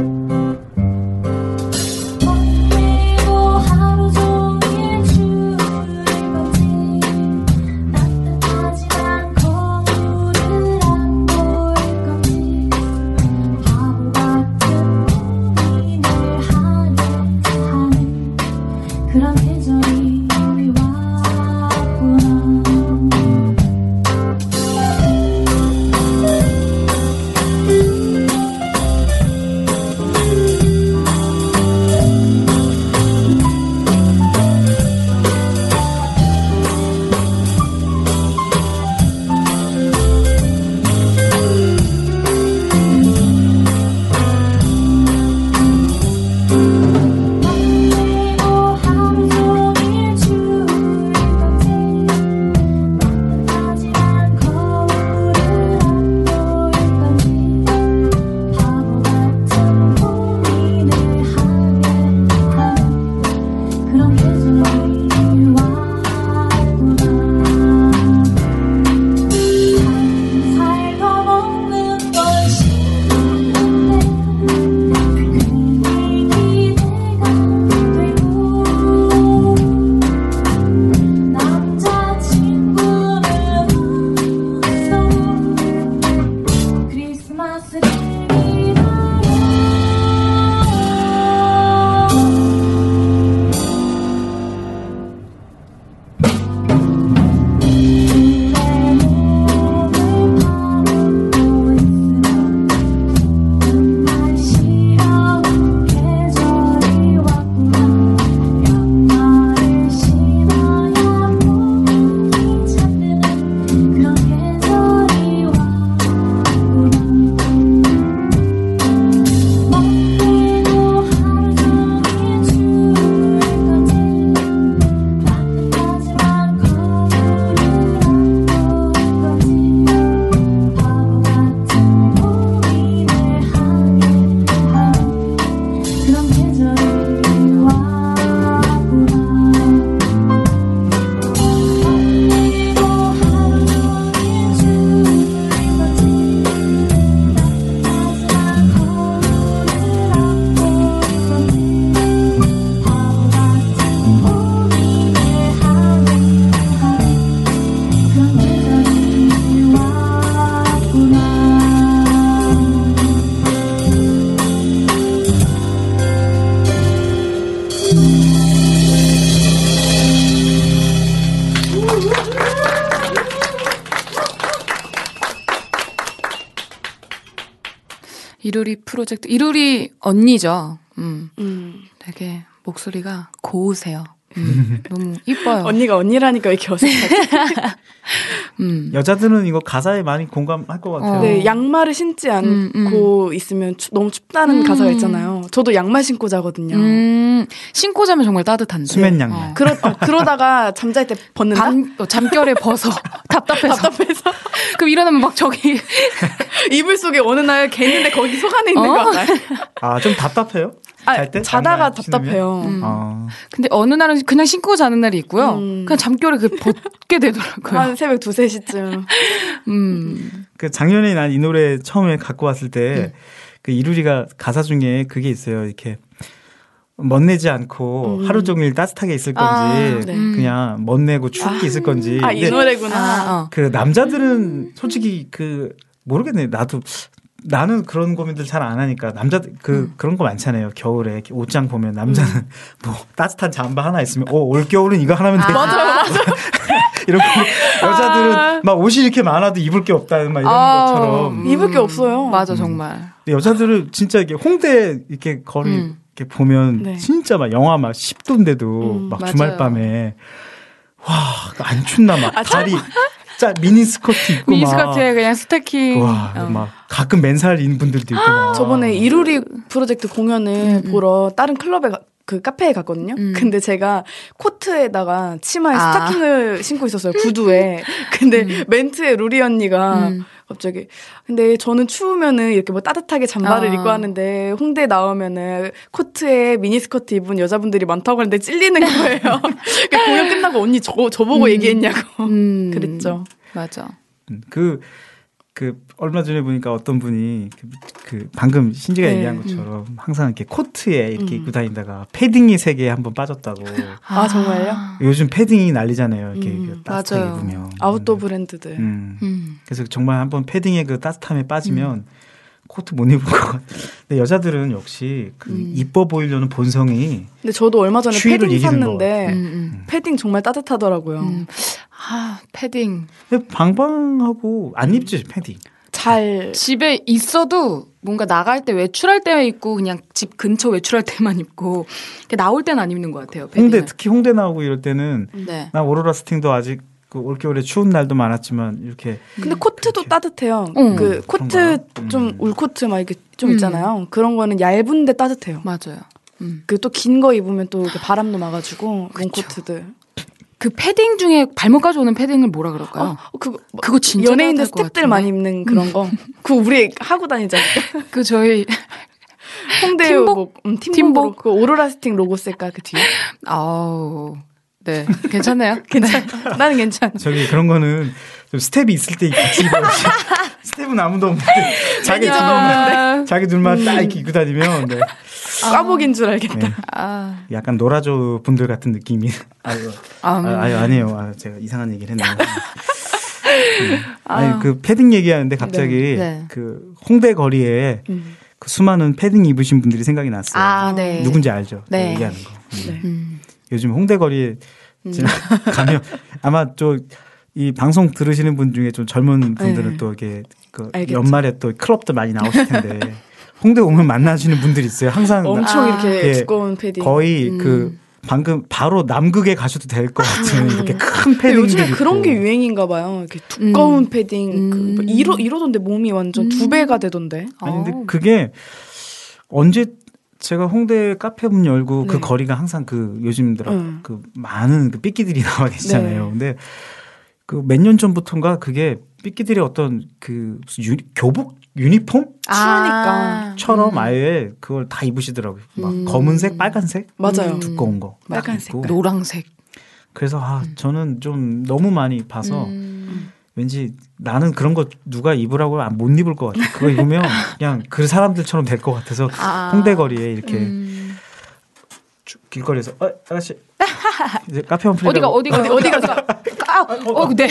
그런 계절이 왔구나. 이루리 프로젝트 이루리 언니죠. 음. 음. 되게 목소리가 고우세요. 음. 너무 이뻐요. 언니가 언니라니까 왜 이렇게 어색하지? 음. 여자들은 이거 가사에 많이 공감할 것 같아요. 어. 네, 양말을 신지 않고 음, 음. 있으면 추, 너무 춥다는 음. 가사가 있잖아요. 저도 양말 신고 자거든요. 음. 신고 자면 정말 따뜻한데. 수면 양말. 어. 그러, 어, 그러다가 잠잘 때 벗는다? 밤, 어, 잠결에 벗어. 답답해서. 답답해서. 그럼 일어나면 막 저기. 이불 속에 어느 날 걔는데 거기 속 안에 있는 어? 거 알아요? 아, 좀 답답해요? 아, 잘 때? 자다가 답답해요. 음. 어. 근데 어느 날은 그냥 신고 자는 날이 있고요. 음. 그냥 잠결에 그 벗게 되더라고요. 한 새벽 두세 시쯤. 음. 그 작년에 난 이 노래 처음에 갖고 왔을 때 그 음. 이루리가 가사 중에 그게 있어요. 이렇게 멋내지 않고 음. 하루 종일 따뜻하게 있을 건지 아, 네. 그냥 멋내고 추운게 아. 있을 건지. 아, 이 노래구나. 아, 어. 그 남자들은 솔직히 그 모르겠네. 나도 나는 그런 고민들 잘 안 하니까 남자들 그 음. 그런 거 많잖아요. 겨울에 이렇게 옷장 보면 남자는 음. 뭐 따뜻한 잠바 하나 있으면 어 올 겨울은 이거 하나면 되지. 아, 맞아, 맞아. 이렇게 여자들은 아. 막 옷이 이렇게 많아도 입을 게 없다 막 이런 아, 것처럼 음. 입을 게 없어요. 맞아 정말. 여자들은 진짜 이게 홍대 이렇게 거리 음. 이렇게 보면 네. 진짜 막 영하 막 십 도인데도 음, 막 맞아요. 주말 밤에 와 안 춥나 막 아, 다리. 짜 미니 스커트 입고 미니 스커트에 그냥 스타킹. 와, 어. 막 가끔 맨살인 분들도 있고. 막. 저번에 이루리 프로젝트 공연을 음, 보러 다른 클럽에 가, 그 카페에 갔거든요. 음. 근데 제가 코트에다가 치마에 아. 스타킹을 신고 있었어요. 구두에. 근데 음. 멘트에 루리 언니가 음. 갑자기 근데 저는 추우면은 이렇게 뭐 따뜻하게 잠바를 아. 입고 하는데 홍대 나오면은 코트에 미니스커트 입은 여자분들이 많다고 하는데 찔리는 거예요. 그러니까 공연 끝나고 언니 저, 저보고 음. 얘기했냐고 음. 그랬죠. 맞아. 그, 그 얼마 전에 보니까 어떤 분이 그, 그 방금 신지가 네. 얘기한 것처럼 음. 항상 이렇게 코트에 이렇게 음. 입고 다니다가 패딩이 세계에 한번 빠졌다고. 아, 정말요? 요즘 패딩이 난리잖아요. 이렇게 음. 따뜻하게 맞아요. 입으면. 아웃도어 브랜드들. 음. 음. 그래서 정말 한번 패딩의 그 따뜻함에 빠지면 음. 코트 못 입을 것 같아요. 근데 여자들은 역시 그 음. 이뻐 보이려는 본성이. 근데 저도 얼마 전에 패딩 샀는데 음, 음. 패딩 정말 따뜻하더라고요. 음. 아, 패딩. 근데 방방하고 안 입지 패딩. 잘 집에 있어도 뭔가 나갈 때 외출할 때 입고 그냥 집 근처 외출할 때만 입고 나올 때는 안 입는 것 같아요. 패딩을. 홍대 특히 홍대 나오고 이럴 때는 네. 나 오로라 스팅도 아직 그 올겨울에 추운 날도 많았지만 이렇게 근데 코트도 그렇게. 따뜻해요. 응. 그 코트 좀 음. 울코트 막 이렇게 좀 음. 있잖아요. 그런 거는 얇은데 따뜻해요. 맞아요. 음. 그 또 긴 거 입으면 또 이렇게 바람도 막아주고 롱코트들. 그 패딩 중에 발목까지 오는 패딩을 뭐라 그럴까요? 어, 그거 그거 진짜 연예인들 스태프들 많이 입는 그런 거. 그거 우리 하고 다니자. 그 저희 홍대 팀복, 뭐, 음, 팀복, 그 오로라 스팅 로고 쓸까 그 뒤에. 아우, 네, 괜찮아요. 괜찮. 나는 괜찮아. 저기 그런 거는 좀 스텝이 있을 때 같이 입어야지. 스텝은 아무도 없는데 자기 둘만 자기 둘만 딱 이렇게 입고 다니면. 네. 꽈복인 줄 알겠다. 네. 아. 약간 노라조 분들 같은 느낌이. 아유, 아, 음. 아유 아니에요. 아, 제가 이상한 얘기를 했네요. 네. 아니 아. 그 패딩 얘기하는데 갑자기 네. 네. 그 홍대 거리에 음. 그 수많은 패딩 입으신 분들이 생각이 났어요. 아, 네. 누군지 알죠? 네. 얘기하는 거. 네. 음. 요즘 홍대 거리에 가면 아마 저 이 방송 들으시는 분 중에 좀 젊은 분들은 네. 또 이렇게 그 연말에 또 클럽도 많이 나오실 텐데. 홍대 오면 만나시는 분들이 있어요. 항상 엄청 아. 이렇게 예, 두꺼운 패딩. 거의 음. 그 방금 바로 남극에 가셔도 될 것 같은 이렇게 큰 패딩들이 요즘에 있고. 그런 게 유행인가 봐요. 이렇게 두꺼운 음. 패딩 음. 그 뭐 이러 이러던데 몸이 완전 음. 두 배가 되던데. 아니 근데 그게 언제 제가 홍대 카페 문 열고 네. 그 거리가 항상 그 요즘들 음. 그 많은 그 삐끼들이 나와 계시잖아요. 네. 근데 그 몇 년 전부터인가 그게 삐끼들의 어떤 그 유, 교복 유니폼? 추우니까. 처럼 음. 아예 그걸 다 입으시더라고요. 막 음. 검은색, 빨간색? 맞아요. 두꺼운 거. 빨간색. 노랑색. 그래서 아, 음. 저는 좀 너무 많이 봐서 음. 왠지 나는 그런 거 누가 입으라고 안 못 입을 것 같아. 그거 입으면 그냥 그 사람들처럼 될 것 같아서 아. 홍대 거리에 이렇게 음. 길거리에서 어, 아가씨. 이제 카페 언플이라고. 어디가 어디가 어디, 어디가 아, 어, 네.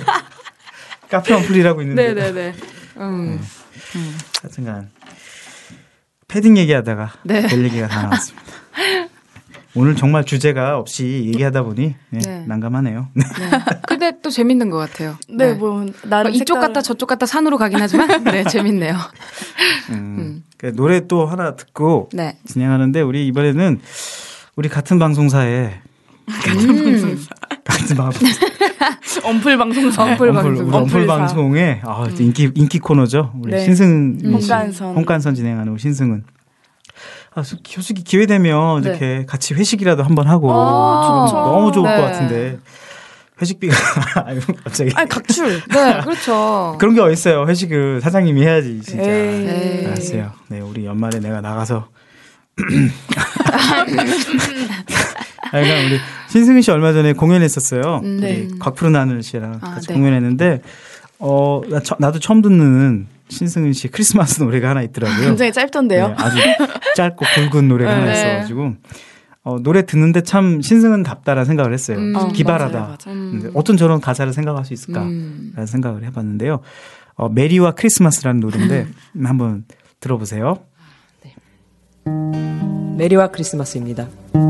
카페 언플이라고 있는데. 네, 네, 네. 음. 음. 하여튼간 패딩 얘기하다가 네. 별 얘기가 다 나왔습니다. 오늘 정말 주제가 없이 얘기하다 보니 네, 네. 난감하네요. 네. 근데 또 재밌는 것 같아요. 네, 네. 뭐 나름 이쪽 색깔을... 갔다 저쪽 갔다 산으로 가긴 하지만 네 재밌네요. 음, 음. 그 노래 또 하나 듣고 네. 진행하는데 우리 이번에는 우리 같은 방송사에 같은 음. 방송사 같은 방송사 언플 방송사 네, 언플 방송 우리 언플 방송에 아, 음. 인기 인기 코너죠. 우리 네. 신승은 음. 홍간선 홍간선 진행하는 우리 신승은. 아, 솔직히 기회 되면 네. 이렇게 같이 회식이라도 한번 하고 아, 너무 좋을 네. 것 같은데 회식비가 아유 갑자기 아니 각출 네 그렇죠 그런 게 어딨어요. 회식을 사장님이 해야지 진짜. 에이. 알았어요. 네 우리 연말에 내가 나가서 그러니까 우리 신승은 씨 얼마 전에 공연했었어요. 음, 네. 우리 곽푸른 하늘 씨랑 아, 같이 네. 공연했는데 어 나, 나도 처음 듣는 신승은 씨 크리스마스 노래가 하나 있더라고요. 굉장히 짧던데요. 네, 아주 짧고 굵은 노래가 네. 하나 있어가지고 어, 노래 듣는데 참 신승은답다라는 생각을 했어요. 음, 기발하다. 맞아요, 맞아요. 음. 어떤 저런 가사를 생각할 수 있을까라는 음. 생각을 해봤는데요. 어, 메리와 크리스마스라는 노래인데 한번 들어보세요. 네. 메리와 크리스마스입니다.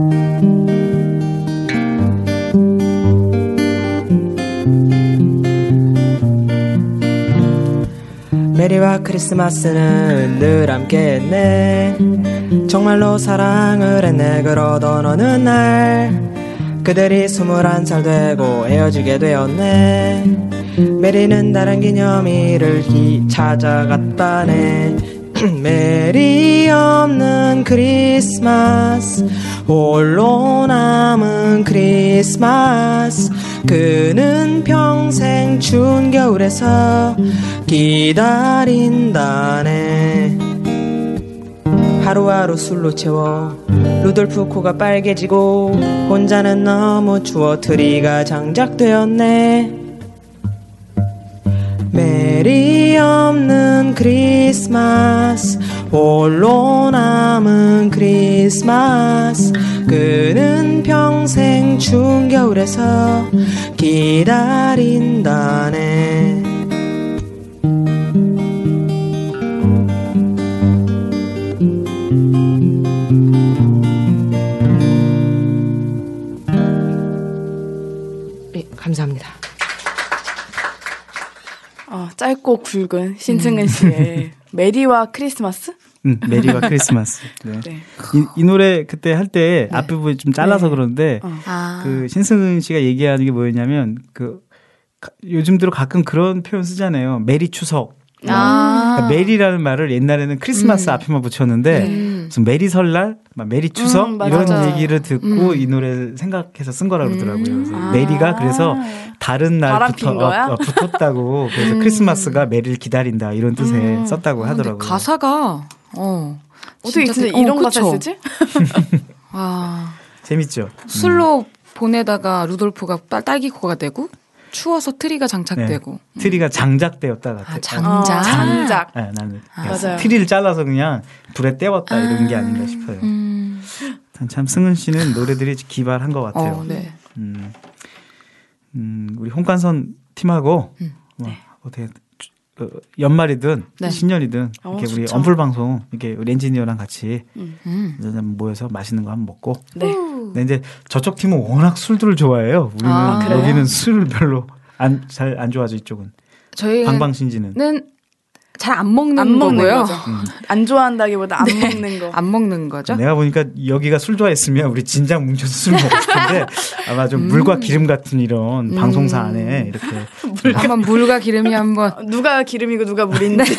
메리와 크리스마스는 늘 함께했네. 정말로 사랑을 했네. 그러던 어느 날 그들이 스물한 살 되고 헤어지게 되었네. 메리는 다른 기념일을 기, 찾아갔다네. 메리 없는 크리스마스 홀로 남은 크리스마스 그는 평생 추운 겨울에서 기다린다네. 하루하루 술로 채워 루돌프 코가 빨개지고 혼자는 너무 추워 트리가 장작되었네. 메리 없는 크리스마스 홀로 남은 크리스마스 그는 평생 추운 겨울에서 기다린다네. 네, 감사합니다. 어, 짧고 굵은 신승은 씨의 메리와 크리스마스? 응, 메리와 크리스마스. 네. 네. 이, 이 노래 그때 할 때 네. 앞부분 좀 잘라서 네. 그러는데 어. 아. 그 신승은 씨가 얘기하는 게 뭐였냐면 그 가, 요즘 들어 가끔 그런 표현 쓰잖아요. 메리 추석. 아. 그러니까 메리라는 말을 옛날에는 크리스마스 음. 앞에만 붙였는데 음. 무슨 메리 설날, 막 메리 추석 음, 이런 맞아. 얘기를 듣고 음. 이 노래를 생각해서 쓴 거라고 그러더라고요. 그래서 아. 메리가 그래서 다른 날부터 어, 어, 붙었다고 그래서 음. 크리스마스가 메리를 기다린다 이런 뜻에 음. 썼다고 하더라고요. 가사가 어 어떻게 진짜, 진짜 이런 어, 가사 쓰지? 와 재밌죠. 술로 음. 보내다가 루돌프가 딸기코가 되고. 추워서 트리가 장착되고. 네. 트리가 장작되었다 같아요. 아, 장작. 아, 장작. 네, 나는 아, 맞아요. 트리를 잘라서 그냥 불에 때웠다 아, 이런 게 아닌가 싶어요. 음. 참 승은 씨는 노래들이 기발한 것 같아요. 어, 네. 음, 음, 우리 홍간선 팀하고 음. 뭐, 네. 어떻게 어, 연말이든 네. 신년이든 어, 이렇게 우리 언플 방송 이렇게 우리 엔지니어랑 같이 음. 모여서 맛있는 거 한번 먹고. 네. 근데 이제 저쪽 팀은 워낙 술들을 좋아해요. 우리는 아, 여기는 술을 별로 안 잘 안 좋아하죠 이쪽은. 저희는 방방신지는 잘 안 먹는 안 먹는 거고요. 거죠. 음. 안 좋아한다기보다 안 네. 먹는 거. 안 먹는 거죠. 내가 보니까 여기가 술 좋아했으면 우리 진작 뭉쳐서 술 먹었을 텐데 아마 좀 음. 물과 기름 같은 이런 음. 방송사 안에 이렇게 한번 물과 기름이 한번 누가 기름이고 누가 물인지.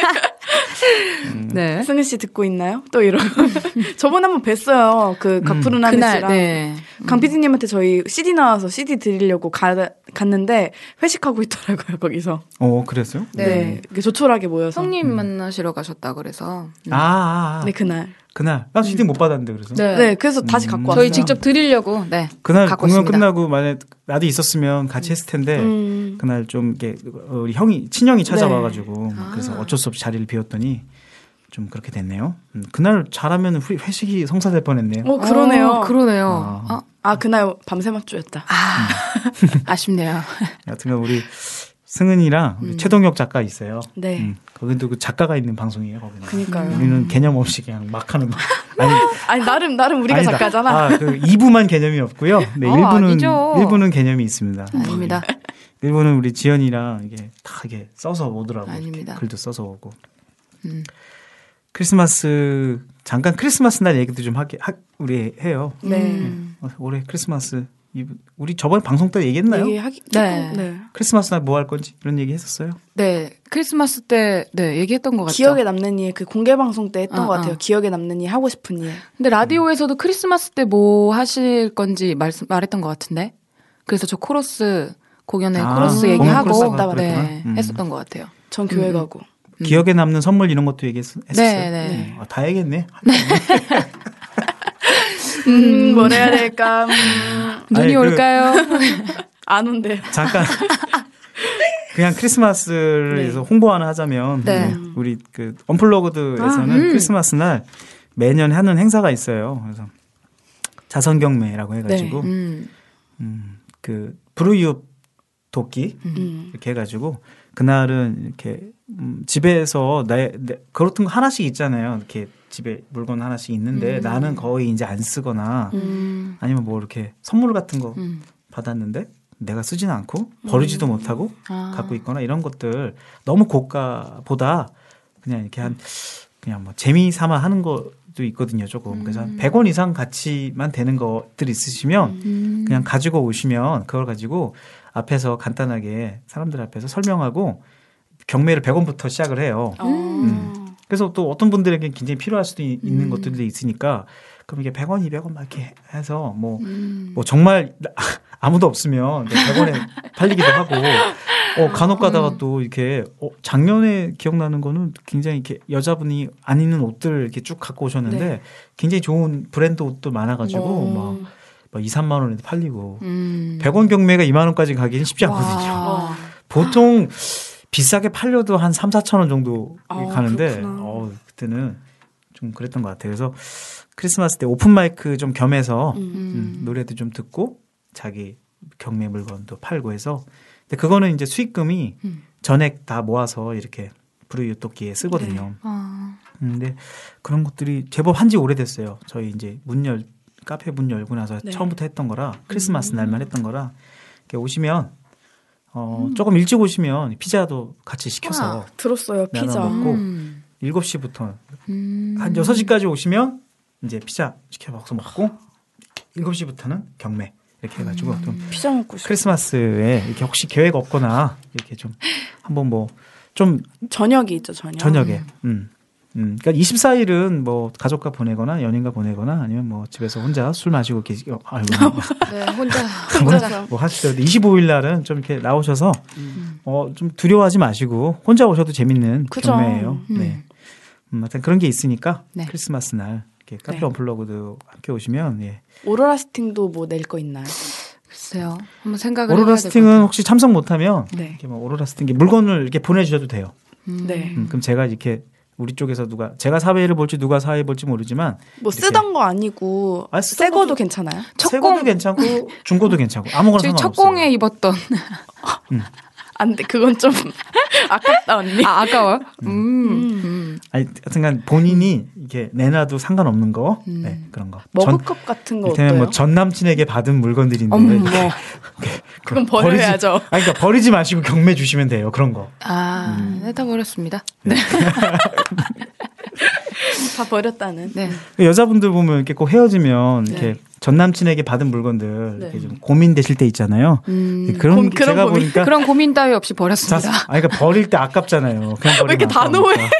음. 네. 승은 씨 듣고 있나요? 또 이런. 저번에 한번 뵀어요. 그 곽푸른 하늘 씨랑 네. 강 피디님한테 저희 씨디 나와서 씨디 드리려고 가, 갔는데 회식하고 있더라고요 거기서. 어 그랬어요? 네. 네. 조촐하게 모여서. 형님 음. 만나시러 가셨다 그래서. 아, 아, 아. 네 그날. 그날 나 씨디 음. 못 받았는데 그래서. 네. 네 그래서 다시 갖고 왔어요. 저희 직접 드리려고. 네. 그날 공연 있습니다. 끝나고 만약 나도 있었으면 같이 했을 텐데 음. 그날 좀 이렇게 우리 형이 친형이 찾아와가지고 네. 그래서 어쩔 수 없이 자리를 비웠더니. 좀 그렇게 됐네요. 음, 그날 잘하면 회식이 성사될 뻔했네요. 어 그러네요. 어, 그러네요. 아, 아 그날 밤새 막주였다. 아 음. 아쉽네요. 여튼간 우리 승은이랑 우리 음. 최동혁 작가 있어요. 네. 음, 거기도 그 작가가 있는 방송이에요. 거기는. 그러니까요. 우리는 개념 없이 그냥 막 하는 방. 아니 아니 나름 나름 우리가 아니다. 작가잖아. 아, 그 이 부만 개념이 없고요. 네, 어, 일부는 아니죠. 일부는 개념이 있습니다. 아닙니다. 일부는 우리 지연이랑 이게 다 이게 써서 오더라고요. 아닙니다. 글도 써서 오고. 음. 크리스마스 잠깐 크리스마스 날 얘기도 좀 하게 하, 우리 해요. 네. 음. 어, 올해 크리스마스 우리 저번에 방송 때 얘기했나요? 얘기하기 네. 네. 크리스마스 날 뭐 할 건지 이런 얘기 했었어요. 네, 크리스마스 때 네 얘기했던 것 같죠. 기억에 남는 일 그 공개 방송 때 했던 어, 것 같아요. 어. 기억에 남는 일 하고 싶은 일. 근데 라디오에서도 크리스마스 때 뭐 하실 건지 말씀 말했던 것 같은데. 그래서 저 코러스 공연에 아, 코러스 음, 얘기하고 코러스가 네, 음. 했었던 것 같아요. 전 교회 음. 가고. 음. 기억에 남는 선물 이런 것도 얘기했었어요. 네, 네. 아, 다 얘기했네. 음, 뭘 해야 될까? 음, 눈이 아니, 그- 올까요? 안 온대. 잠깐 그냥 크리스마스를 네. 위해서 홍보 하나 하자면 네. 우리 그 언플러그드에서는 아, 음. 크리스마스 날 매년 하는 행사가 있어요. 그래서 자선경매라고 해가지고 네. 음. 음, 그 브루이업 도끼 음. 이렇게 해가지고 그날은 이렇게 음, 집에서 내, 내 그렇던 거 하나씩 있잖아요. 이렇게 집에 물건 하나씩 있는데 음. 나는 거의 이제 안 쓰거나 음. 아니면 뭐 이렇게 선물 같은 거 음. 받았는데 내가 쓰지는 않고 버리지도 음. 못하고 아. 갖고 있거나 이런 것들 너무 고가보다 그냥 이렇게 한 그냥 뭐 재미 삼아 하는 것도 있거든요. 조금 그래서 한 백 원 이상 가치만 되는 것들 있으시면 음. 그냥 가지고 오시면 그걸 가지고 앞에서 간단하게 사람들 앞에서 설명하고 경매를 백 원부터 시작을 해요. 어. 음. 그래서 또 어떤 분들에게 굉장히 필요할 수도 이- 있는 음. 것들도 있으니까 그럼 이게 백 원, 이백 원 막 이렇게 해서 뭐, 음. 뭐 정말 아무도 없으면 백 원에 팔리기도 하고 어, 간혹 가다가 음. 또 이렇게 어, 작년에 기억나는 거는 굉장히 이렇게 여자분이 안 입는 옷들 이렇게 쭉 갖고 오셨는데 네. 굉장히 좋은 브랜드 옷도 많아가지고 어. 막, 막 이, 삼만 원에도 팔리고 음. 백 원 경매가 이만 원까지 가기는 쉽지 않거든요. 와. 보통 비싸게 팔려도 한 삼, 사천 원 정도 아, 가는데 그렇구나. 어, 그때는 좀 그랬던 것 같아요. 그래서 크리스마스 때 오픈 마이크 좀 겸해서 음. 음, 노래도 좀 듣고 자기 경매 물건도 팔고 해서 근데 그거는 이제 수익금이 음. 전액 다 모아서 이렇게 브루이오토끼에 쓰거든요. 아. 근데 그런 것들이 제법 한지 오래됐어요. 저희 이제 문 열 카페 문 열고 나서 네. 처음부터 했던 거라 크리스마스 음. 날만 했던 거라 이렇게 오시면 어, 조금 일찍 오시면 피자도 같이 시켜서 들었어요. 나눠 피자. 먹고 음. 일곱 시부터 음. 한 여섯 시까지 오시면 이제 피자 시켜 먹어서 먹고 일곱 시부터는 경매 이렇게 해가지고 음. 좀 피자 먹고 싶어. 크리스마스에 이렇게 혹시 계획 없거나 이렇게 좀 한번 뭐 좀 저녁이 있죠, 저녁. 저녁에 음. 음, 그러니까 이십사 일은 뭐 가족과 보내거나 연인과 보내거나 아니면 뭐 집에서 혼자 술 마시고 계시, 어, 아이고, 네, 혼자 혼자서. 뭐 하시더라도 이십오 일 날은 좀 이렇게 나오셔서 음. 어, 좀 두려워하지 마시고 혼자 오셔도 재밌는 그죠. 경매예요. 음. 네. 음, 하여튼 그런 게 있으니까 네. 크리스마스 날 이렇게 카페 네. 언플러그도 함께 오시면 예. 오로라 스팅도 뭐 낼 거 있나요? 글쎄요. 한번 생각을 오로라 해봐야 될것 스팅은 같아요. 혹시 참석 못하면 네. 이렇게 뭐 오로라 스팅 물건을 이렇게 보내주셔도 돼요. 음. 네. 음, 그럼 제가 이렇게 우리 쪽에서 누가 제가 사회를 볼지 누가 사회 볼지 모르지만 뭐 이렇게. 쓰던 거 아니고 아, 쓰던 새 거도 것도- 괜찮아요? 새 것도 괜찮고 중고도 괜찮고 아무거나 저희 상관없어요. 첫 공에 입었던 안 돼. 그건 좀 아깝다 언니. 아 아까워요? 음. 음. 음. 아니, 하여튼간 본인이 이게 내놔도 상관없는 거, 음. 네, 그런 거. 머그컵 같은 거 이를테면 어때요? 뭐 전 남친에게 받은 물건들인데 어머. 이렇게 그건 버리지- 버려야죠. 아니, 그러니까 버리지 마시고 경매 주시면 돼요. 그런 거. 아, 음. 네, 다 버렸습니다. 다 버렸다는. 네. 여자분들 보면 이렇게 꼭 헤어지면 네. 이렇게 전 남친에게 받은 물건들 네. 이렇게 좀 고민되실 때 있잖아요. 음. 그런 고- 게 그런 제가 고민. 보니까 그런 고민 따위 없이 자, 버렸습니다. 아니, 그러니까 버릴 때 아깝잖아요. 그냥 왜 이렇게 버리면 단호해? 아까우니까.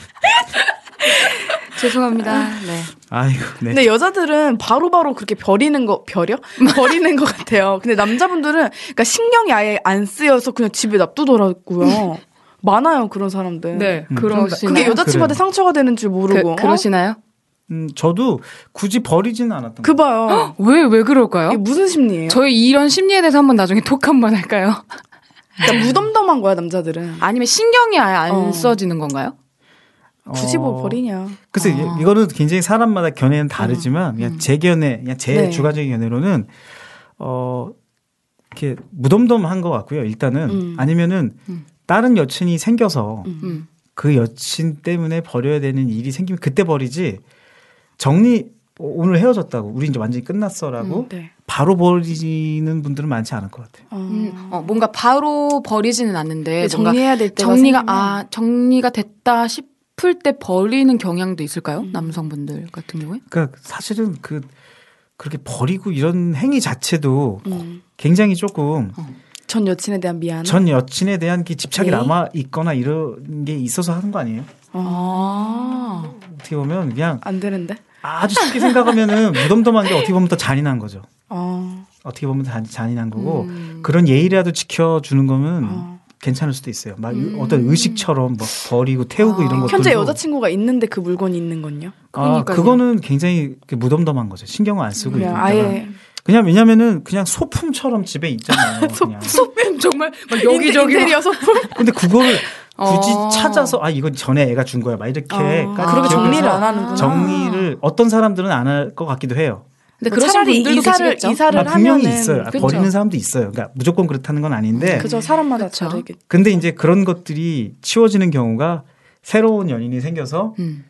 죄송합니다. 네. 아이고, 네. 근데 여자들은 바로바로 그렇게 버리는 거 버려? 버리는 것 같아요. 근데 남자분들은 그러니까 신경이 아예 안 쓰여서 그냥 집에 놔두더라고요. 많아요 그런 사람들. 네. 음, 그러시나요? 그게 여자친구한테 그래요. 상처가 되는 줄 모르고. 그, 그러시나요? 음, 저도 굳이 버리지는 않았던 그 것 봐요. 왜, 왜 그럴까요? 이게 무슨 심리예요? 저희 이런 심리에 대해서 한번 나중에 톡 한번 할까요? 그러니까 무덤덤한 거야 남자들은. 아니면 신경이 아예 안 어. 써지는 건가요? 굳이 뭐 어, 버리냐. 글쎄 아. 이거는 굉장히 사람마다 견해는 다르지만 그냥 제 견해, 그냥 제 네. 주관적인 견해로는 어 이렇게 무덤덤한 것 같고요. 일단은 음. 아니면은 음. 다른 여친이 생겨서 음. 그 여친 때문에 버려야 되는 일이 생기면 그때 버리지 정리 오늘 헤어졌다고 우리 이제 완전히 끝났어라고 음, 네. 바로 버리는 분들은 많지 않을 것 같아요. 음, 어, 뭔가 바로 버리지는 않는데 정리해야 될 때가 정리가 생기면. 아 정리가 됐다 싶을 때 버리는 경향도 있을까요? 음. 남성분들 같은 경우에? 그러니까 사실은 그 그렇게 버리고 이런 행위 자체도 음. 굉장히 조금 어. 전 여친에 대한 미안. 전 여친에 대한 그 집착이 에이? 남아 있거나 이런 게 있어서 하는 거 아니에요? 아. 어떻게 보면 그냥 안 되는데. 아주 쉽게 생각하면은 무덤덤한 게 어떻게 보면 더 잔인한 거죠. 어. 어떻게 보면 잔, 잔인한 거고 음. 그런 예의라도 지켜주는 거면 어. 괜찮을 수도 있어요. 막 음. 어떤 의식처럼 막 버리고 태우고 아. 이런 것도 현재 여자친구가 있는데 그 물건이 있는 건요? 아, 그러니까요. 그거는 굉장히 무덤덤한 거죠. 신경을 안 쓰고 그냥 있다가 아예 그냥 왜냐면은 그냥 소품처럼 집에 있잖아요. 그냥. 소품 정말 막 여기저기 인테리어 소품. 근데 그거를 굳이 어. 찾아서 아 이건 전에 애가 준 거야 막 이렇게 어. 까지 그렇게 정리를 기억해서 안 하는구나. 정리를 어떤 사람들은 안 할 것 같기도 해요. 근데 뭐 그러신 차라리 분들도 이사를 계시겠죠? 이사를 아, 분명히 하면은 있어요. 아, 그쵸. 버리는 사람도 있어요. 그러니까 무조건 그렇다는 건 아닌데. 그죠 사람마다 그쵸. 다르게. 근데 이제 그런 것들이 치워지는 경우가 새로운 연인이 생겨서 음.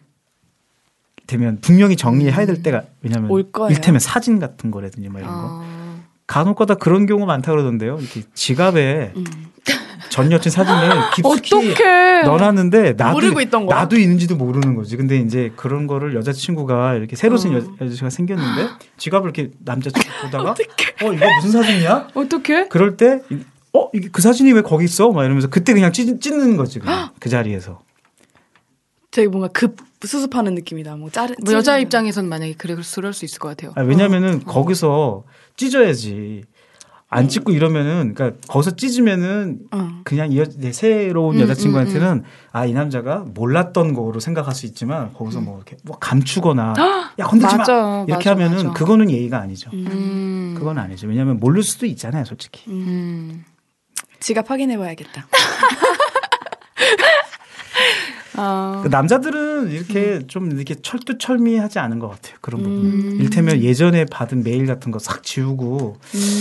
되면 분명히 정리해야 될 때가 왜냐하면 올 거예요. 일테면 사진 같은 거라든지 뭐 이런 거. 어. 간혹가다 그런 경우 많다 그러던데요. 이렇게 지갑에 음. 전 여친 사진을 깊숙이 어떡해. 넣어놨는데 나도 모르고 있던 거야? 나도 있는지도 모르는 거지. 근데 이제 그런 거를 여자친구가 이렇게 새로 진 어. 여- 여자친구가 생겼는데 지갑을 이렇게 남자친구 보다가 어 이거 무슨 사진이야? 어떡해? 그럴 때 어 이게 그 사진이 왜 거기 있어? 막 이러면서 그때 그냥 찢, 찢는 거지 그냥 그 자리에서. 되게 뭔가 급 수습하는 느낌이다. 뭐 짜르. 뭐 여자 입장에선 만약에 그래 그럴 수 있을 것 같아요. 아, 왜냐면은 거기서 찢어야지. 안 찢고 이러면은 그러니까 거기서 찢으면은 어. 그냥 이 여, 내 새로운 음, 여자친구한테는 음, 아 이 남자가 몰랐던 거로 생각할 수 있지만 거기서 뭐 이렇게 뭐 감추거나 야 건들지 맞아, 마 이렇게 맞아, 하면은 맞아. 그거는 예의가 아니죠. 음. 그건 아니죠. 왜냐하면 모를 수도 있잖아요, 솔직히. 음. 지갑 확인해봐야겠다. 어. 그 남자들은 이렇게 좀 이렇게 철두철미하지 않은 것 같아요. 그런 부분. 음. 일테면 예전에 받은 메일 같은 거 싹 지우고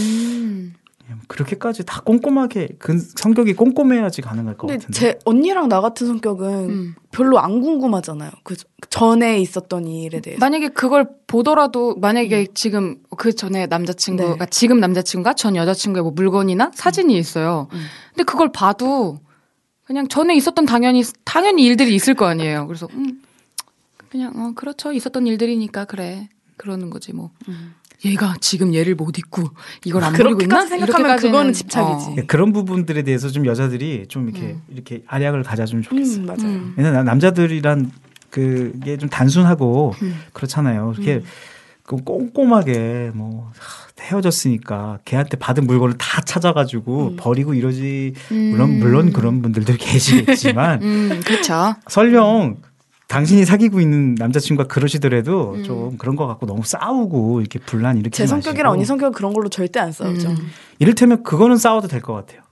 음. 그렇게까지 다 꼼꼼하게 그 성격이 꼼꼼해야지 가능할 것 근데 같은데. 제 언니랑 나 같은 성격은 음. 별로 안 궁금하잖아요. 그 전에 있었던 일에 대해서. 만약에 그걸 보더라도 만약에 지금 그 전에 남자친구가 네. 지금 남자친구가 전 여자친구의 뭐 물건이나 사진이 있어요. 음. 근데 그걸 봐도 그냥 전에 있었던 당연히 당연히 일들이 있을 거 아니에요. 그래서 음, 그냥 어 그렇죠 있었던 일들이니까 그래 그러는 거지 뭐. 음. 얘가 지금 얘를 못 입고 이걸 안 그렇게까지 버리고 있나? 생각하면 이렇게까지는, 그거는 집착이지. 네, 그런 부분들에 대해서 좀 여자들이 좀 이렇게 음. 이렇게 알약을 가져주면 좋겠어요. 음, 맞아요. 음. 왜냐면 남자들이란 그게 좀 단순하고 음. 그렇잖아요. 이렇게 그 꼼꼼하게 뭐 헤어졌으니까 걔한테 받은 물건을 다 찾아가지고 음. 버리고 이러지. 음. 물론 물론 그런 분들도 계시겠지만 음, 그렇죠. 설령 당신이 사귀고 있는 남자친구가 그러시더라도 음. 좀 그런 거 갖고 너무 싸우고 이렇게 분란 이렇게 제 성격이랑 언니 성격 그런 걸로 절대 안 싸우죠. 음. 이를테면 그거는 싸워도 될 것 같아요.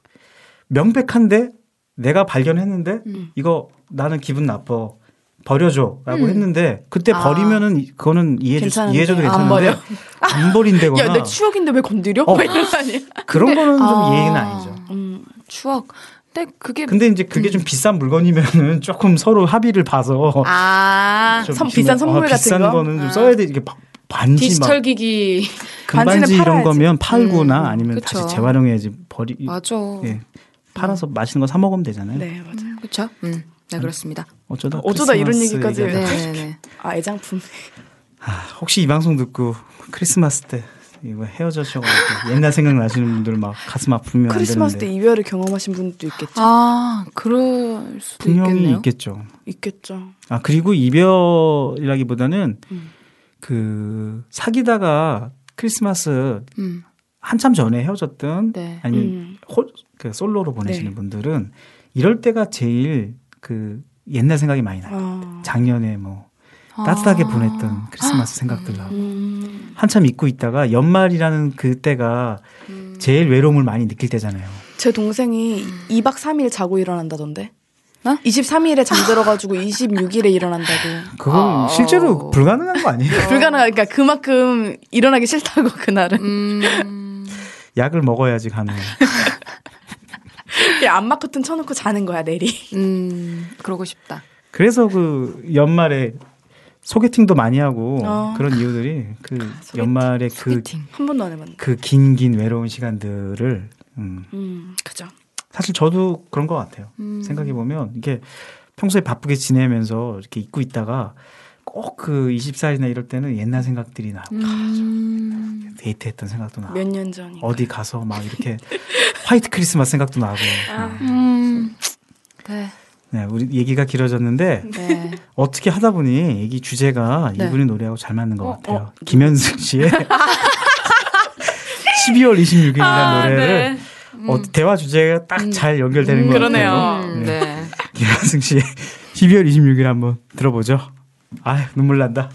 명백한데 내가 발견했는데 음. 이거 나는 기분 나빠 버려줘라고 음. 했는데 그때 아. 버리면은 그거는 이해해 괜찮은데. 이해해줘도 안 괜찮은데 버려. 안 버린다거나 야, 내 추억인데 왜 건드려? 어. 막 이런 거 아니야? 그런 거는 좀 아. 예의는 아니죠. 음. 추억. 근데 그게 근데 이제 그게 좀 비싼 물건이면은 조금 서로 합의를 봐서 아 좀 선- 이렇게 비싼 뭐, 선물 어, 같은 비싼 거? 거는 좀 아. 써야 돼. 이게 바- 반지 막 디지털 기기 금반지 반지는 이런 팔아야지. 거면 팔거나 음, 아니면 그쵸. 다시 재활용해야지 버리 맞아. 예. 팔아서 맛있는 거 사 먹으면 되잖아요. 네, 맞아요. 그렇죠. 음, 네 그렇습니다. 어쩌다 어쩌다 이런 크리스마스 얘기까지 얘기하다가. 네네네. 아, 애장품. 아, 혹시 이 방송 듣고 크리스마스 때 이거 헤어져셔가지고 옛날 생각나시는 분들 막 가슴 아프면 안 크리스마스 때 되는데 이별을 경험하신 분도 있겠죠. 아 그럴 수도 분명히 있겠네요. 있겠죠. 있겠죠. 아 그리고 이별이라기보다는 음. 그 사귀다가 크리스마스 음, 한참 전에 헤어졌던 네. 아니면 음. 홀, 그 솔로로 보내시는 네. 분들은 이럴 때가 제일 그 옛날 생각이 많이 나요. 아. 작년에 뭐 아. 따뜻하게 보냈던 크리스마스 생각들 나고 음. 한참 잊고 있다가 연말이라는 그때가 음. 제일 외로움을 많이 느낄 때잖아요. 제 동생이 이박 삼일 자고 일어난다던데. 어? 이십삼 일에 잠들어가지고 이십육 일에 일어난다고. 그건 아. 실제로 불가능한 거 아니에요? 불가능하니까 그만큼 일어나기 싫다고 그날은. 음, 약을 먹어야지 가능해. 그냥 안마 커튼 쳐놓고 자는 거야 내리. 음, 그러고 싶다. 그래서 그 연말에 소개팅도 많이 하고 어. 그런 이유들이 그 소개팅, 연말에 소개팅. 한 번도 안 해봤는데. 그 긴 긴 외로운 시간들을 음. 음, 그죠. 사실 저도 그런 것 같아요. 음. 생각해 보면 이게 평소에 바쁘게 지내면서 이렇게 잊고 있다가 꼭 그 이십사 일이나 이럴 때는 옛날 생각들이 나고 음. 데이트했던 생각도 나고 몇 년 전이. 어디 가서 막 이렇게 화이트 크리스마스 생각도 나고. 아. 음. 네. 네, 우리 얘기가 길어졌는데 네. 어떻게 하다 보니 얘기 주제가 네. 이분의 노래하고 잘 맞는 것 어, 같아요. 어. 김현승 씨의 십이월 이십육일이라는 아, 노래를 네. 음. 어, 대화 주제가 딱 잘 연결되는 음, 것 그러네요. 같아요. 음, 네. 김현승 씨의 십이월 이십육일 한번 들어보죠. 아, 눈물 난다.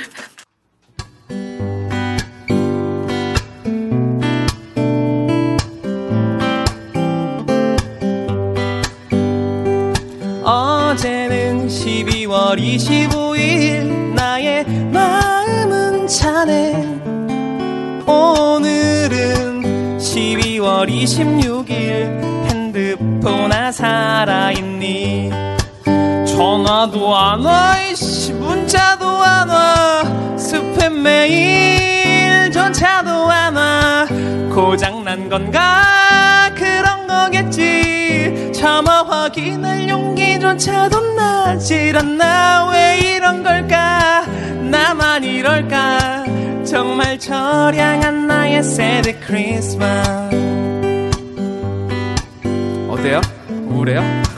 어제는 십이월 이십오일 나의 마음은 자네 오늘은 십이월 이십육일 핸드폰아 살아있니 전화도 안 와 이씨 문자도 안 와 스팸 메일조차도 안 와 고장난 건가 그런 거겠지 차마 확인할 용기조차도 나질 않나 왜 이런 걸까 나만 이럴까 정말 처량한 나의 새드 크리스마스 어때요? 우울해요?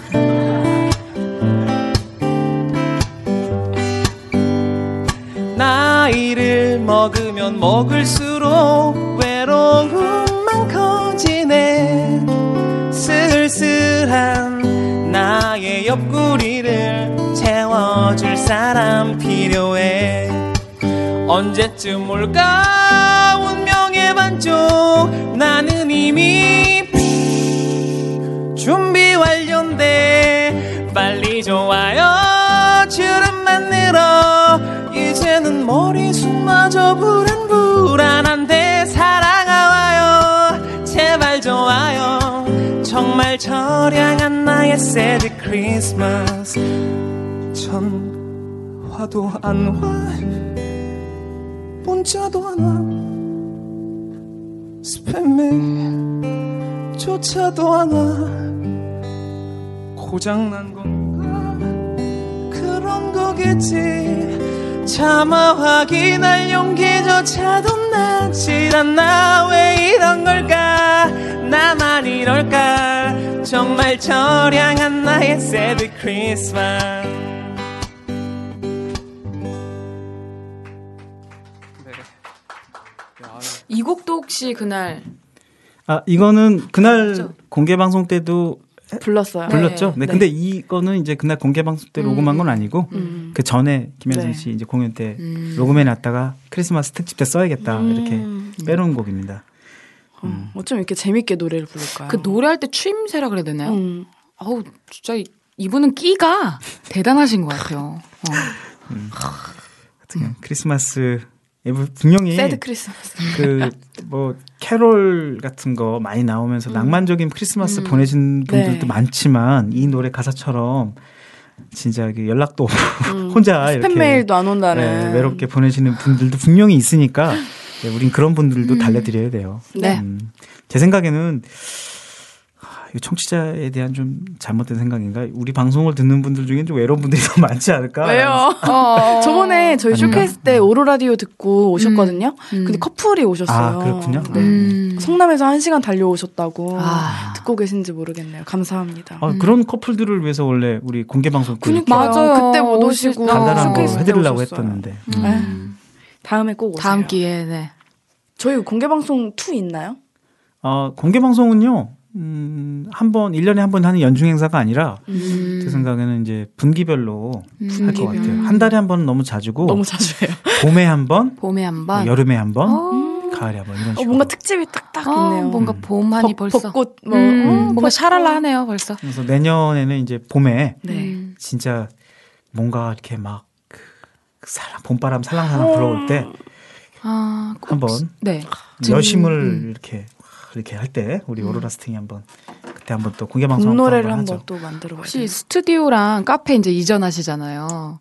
나이를 먹으면 먹을수록 외로움만 커지네 쓸쓸한 나의 옆구리를 채워줄 사람 필요해 언제쯤 올까 운명의 반쪽 나는 이미 준비 완료인데 빨리 좋아요 주름만 늘어 이제는 머리숱마저 불안불안한데 사랑하와요 제발 좋아요 정말 처량한 나의 새드 크리스마스 전화도 안 와 문자도 안 와 스팸 메일조차도 안 와 고장난 건가 그런 거겠지 차마 확인할 용기조차도 나질 않나 왜 이런 걸까 나만 이럴까 정말 처량한 나의 새드 크리스마스 이 곡도 혹시 그날 아, 이거는 그날 그렇죠? 공개 방송 때도 불렀어요. 불렀죠. 네. 네. 근데 이거는 이제 그날 공개 방송 때 녹음한 건 아니고 음. 그 전에 김현승 네. 씨 이제 공연 때 음. 녹음해 놨다가 크리스마스 특집 때 써야겠다 음. 이렇게 빼놓은 곡입니다. 어, 어쩜 이렇게 재밌게 노래를 부를까요? 그 노래할 때 추임새라 그래야 되나요? 음. 어우 진짜 이- 이분은 끼가 대단하신 것 같아요. 어. 음. 하여튼 크리스마스 분명히 새드 크리스마스. 그 뭐 캐롤 같은 거 많이 나오면서 음. 낭만적인 크리스마스 음. 보내신 분들도 네. 많지만 이 노래 가사처럼 진짜 그 연락도 없고 음. 혼자 이렇게 스팸 메일도 안 온다는. 네, 외롭게 보내시는 분들도 분명히 있으니까 네, 우린 그런 분들도 음. 달래드려야 돼요. 네. 음, 제 생각에는 하, 이거 청취자에 대한 좀 잘못된 생각인가? 우리 방송을 듣는 분들 중에 좀 외로운 분들이 더 많지 않을까? 왜요? 어. 저번에 저희 아닌가? 쇼케이스 때 오로라디오 듣고 오셨거든요. 음. 근데 커플이 오셨어요. 아, 그렇군요. 네. 음. 성남에서 한 시간 달려오셨다고. 아. 듣고 계신지 모르겠네요. 감사합니다. 아, 그런 커플들을 위해서 원래 우리 공개 방송 때 그니까 맞아요. 그때 못 오시고 간단한 거 쇼케이스 때 해드리려고 오셨어요. 했었는데. 음. 다음에 꼭 오세요. 다음 기회에 네. 저희 공개 방송 이 있나요? 어, 공개 방송은요, 음, 한 번, 일 년에 한 번 하는 연중 행사가 아니라, 음. 제 생각에는 이제 분기별로 음. 할 것 같아요. 한 달에 한 번은 너무 자주고, 너무 자주 해요. 봄에 한 번, 봄에 한 뭐 번. 여름에 한 번, 어. 가을에 한 번, 이런 어, 식으로. 뭔가 특집이 딱딱 어, 있네요. 뭔가 봄하니 벚- 벌써. 벚꽃 뭐 음, 어, 뭔가 벚꽃. 샤랄라하네요 벌써. 그래서 내년에는 이제 봄에, 네. 음. 진짜 뭔가 이렇게 막, 그, 그 사람, 봄바람 살랑살랑 불어올 때, 아, 한 번, 네. 여심을 음. 이렇게, 이렇게 할 때, 우리 오로라 스팅이 한 번, 그때 한번 또 공개 방송 노래를 한번 한번 또 만들어 혹시 되나? 스튜디오랑 카페 이제 이전하시잖아요.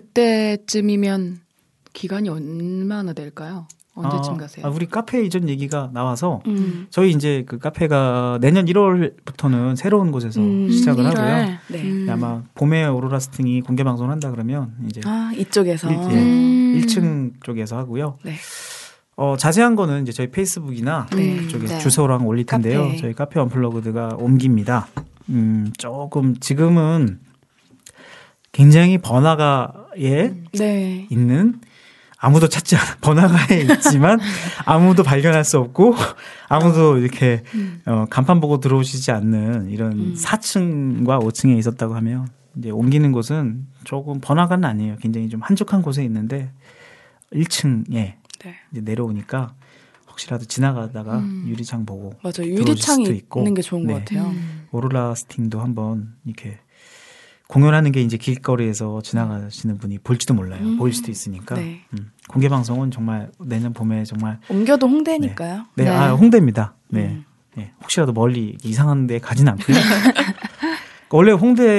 그때쯤이면 기간이 얼마나 될까요? 언제쯤 아, 가세요? 아, 우리 카페 이전 얘기가 나와서 음. 저희 이제 그 카페가 내년 일월부터는 새로운 곳에서 음. 시작을 일월. 하고요. 네. 음. 아마 봄에 오로라 스팅이 공개 방송을 한다 그러면 이제 아, 이쪽에서. 일, 예, 음. 일 층 쪽에서 하고요. 네. 어, 자세한 거는 이제 저희 페이스북이나 네. 그쪽에 네. 주소랑 올릴 텐데요. 카페. 저희 카페 언플러그드가 옮깁니다. 음, 조금 지금은 굉장히 번화가에 네. 있는 아무도 찾지 않아 번화가에 있지만 아무도 발견할 수 없고 아무도 이렇게 음. 어, 간판 보고 들어오시지 않는 이런 음. 사 층과 오 층에 있었다고 하면 이제 옮기는 곳은 조금 번화가는 아니에요. 굉장히 좀 한적한 곳에 있는데 일 층에 네. 이제 내려오니까 혹시라도 지나가다가 음. 유리창 보고 맞아. 들어오실 유리창이 수도 있고. 있는 게 좋은 네. 것 같아요. 음. 오로라 스팅도 한번 이렇게 공연하는 게 이제 길거리에서 지나가시는 분이 볼지도 몰라요. 음. 보일 수도 있으니까. 네. 음. 공개 방송은 정말 내년 봄에 정말 옮겨도 홍대니까요. 네, 네. 아, 홍대입니다. 네. 음. 네. 혹시라도 멀리 이상한 데 가진 않고요. 원래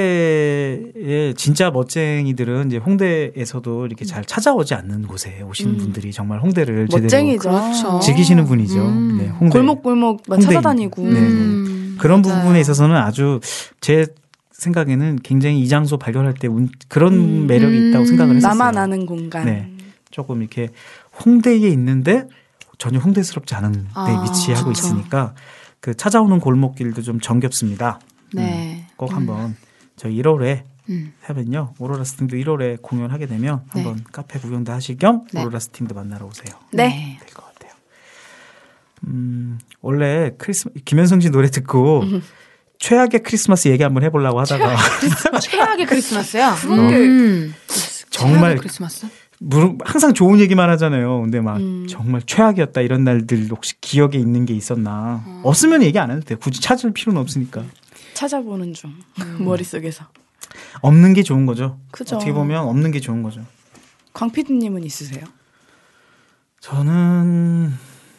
홍대에 진짜 멋쟁이들은 이제 홍대에서도 이렇게 잘 찾아오지 않는 곳에 오시는 음. 분들이 정말 홍대를 멋쟁이죠. 제대로 그렇죠. 즐기시는 분이죠. 음. 네, 홍대. 골목골목 막 홍대인. 찾아다니고. 네, 네. 음, 그런 맞아요. 부분에 있어서는 아주 제 생각에는 굉장히 이 장소 발견할 때 운, 그런 음. 매력이 있다고 생각을 했었어요. 나만 아는 공간. 네. 조금 이렇게 홍대에 있는데 전혀 홍대스럽지 않은 데 아, 위치하고 그쵸. 있으니까 그 찾아오는 골목길도 좀 정겹습니다. 네. 음, 꼭 음. 한번 저희 일월에 음. 하면요. 오로라 스팅도 일월에 공연하게 되면 네. 한번 카페 구경도 하실 겸 네. 오로라 스팅도 만나러 오세요. 네. 될 것 같아요. 음, 원래 크리스 김현성 씨 노래 듣고 최악의 크리스마스 얘기 한번 해보려고 하다가 최악의 크리스마스요? 그런 게- 음. 정말 최악의 크리스마스? 물론 항상 좋은 얘기만 하잖아요. 근데 막 음. 정말 최악이었다 이런 날들 혹시 기억에 있는 게 있었나? 어. 없으면 얘기 안 해도 돼. 굳이 찾을 필요는 없으니까. 찾아보는 중. 머릿속에서. 없는 게 좋은 거죠. 그죠. 어떻게 보면 없는 게 좋은 거죠. 광 피디님은 있으세요? 저는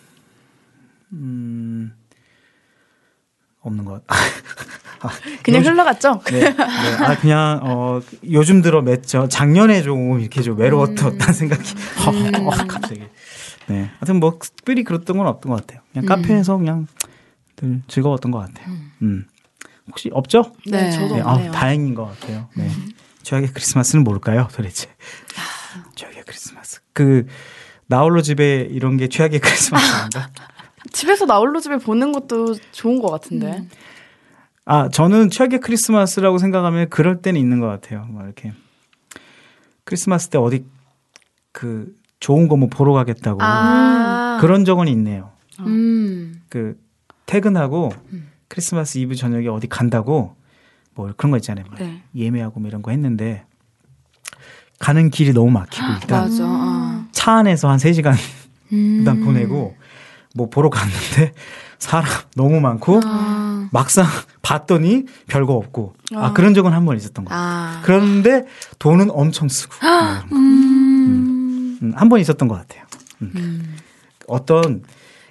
음 없는 것 같아요. 아, 그냥 요즘- 흘러갔죠? 네, 네. 아 그냥 어 요즘 들어 맺죠. 작년에 좀 이렇게 좀 외로웠던 생각이 음. 어, 갑자기. 네. 하여튼 뭐 특별히 그랬던 건 없던 것 같아요. 그냥 음. 카페에서 그냥 늘 즐거웠던 것 같아요. 음. 혹시 없죠? 네, 저도 네, 아, 없네요. 다행인 것 같아요. 네. 최악의 크리스마스는 뭘까요, 도대체? 최악의 크리스마스. 그 나홀로 집에 이런 게 최악의 크리스마스인가? 집에서 나홀로 집에 보는 것도 좋은 것 같은데. 음. 아, 저는 최악의 크리스마스라고 생각하면 그럴 때는 있는 것 같아요. 막 이렇게 크리스마스 때 어디 그 좋은 거 뭐 보러 가겠다고 아. 그런 적은 있네요. 음. 그 퇴근하고 음. 크리스마스 이브 저녁에 어디 간다고 뭐 그런 거 있잖아요. 막 네. 예매하고 뭐 이런 거 했는데 가는 길이 너무 막히고 일단 맞아. 아. 차 안에서 한 세 시간 음. 일단 보내고 뭐 보러 갔는데 사람 너무 많고 아. 막상 봤더니 별거 없고 아, 아. 그런 적은 한 번 있었던 것 같아요. 아. 그런데 돈은 엄청 쓰고 네. 음. 음, 한 번 있었던 것 같아요. 음. 음. 어떤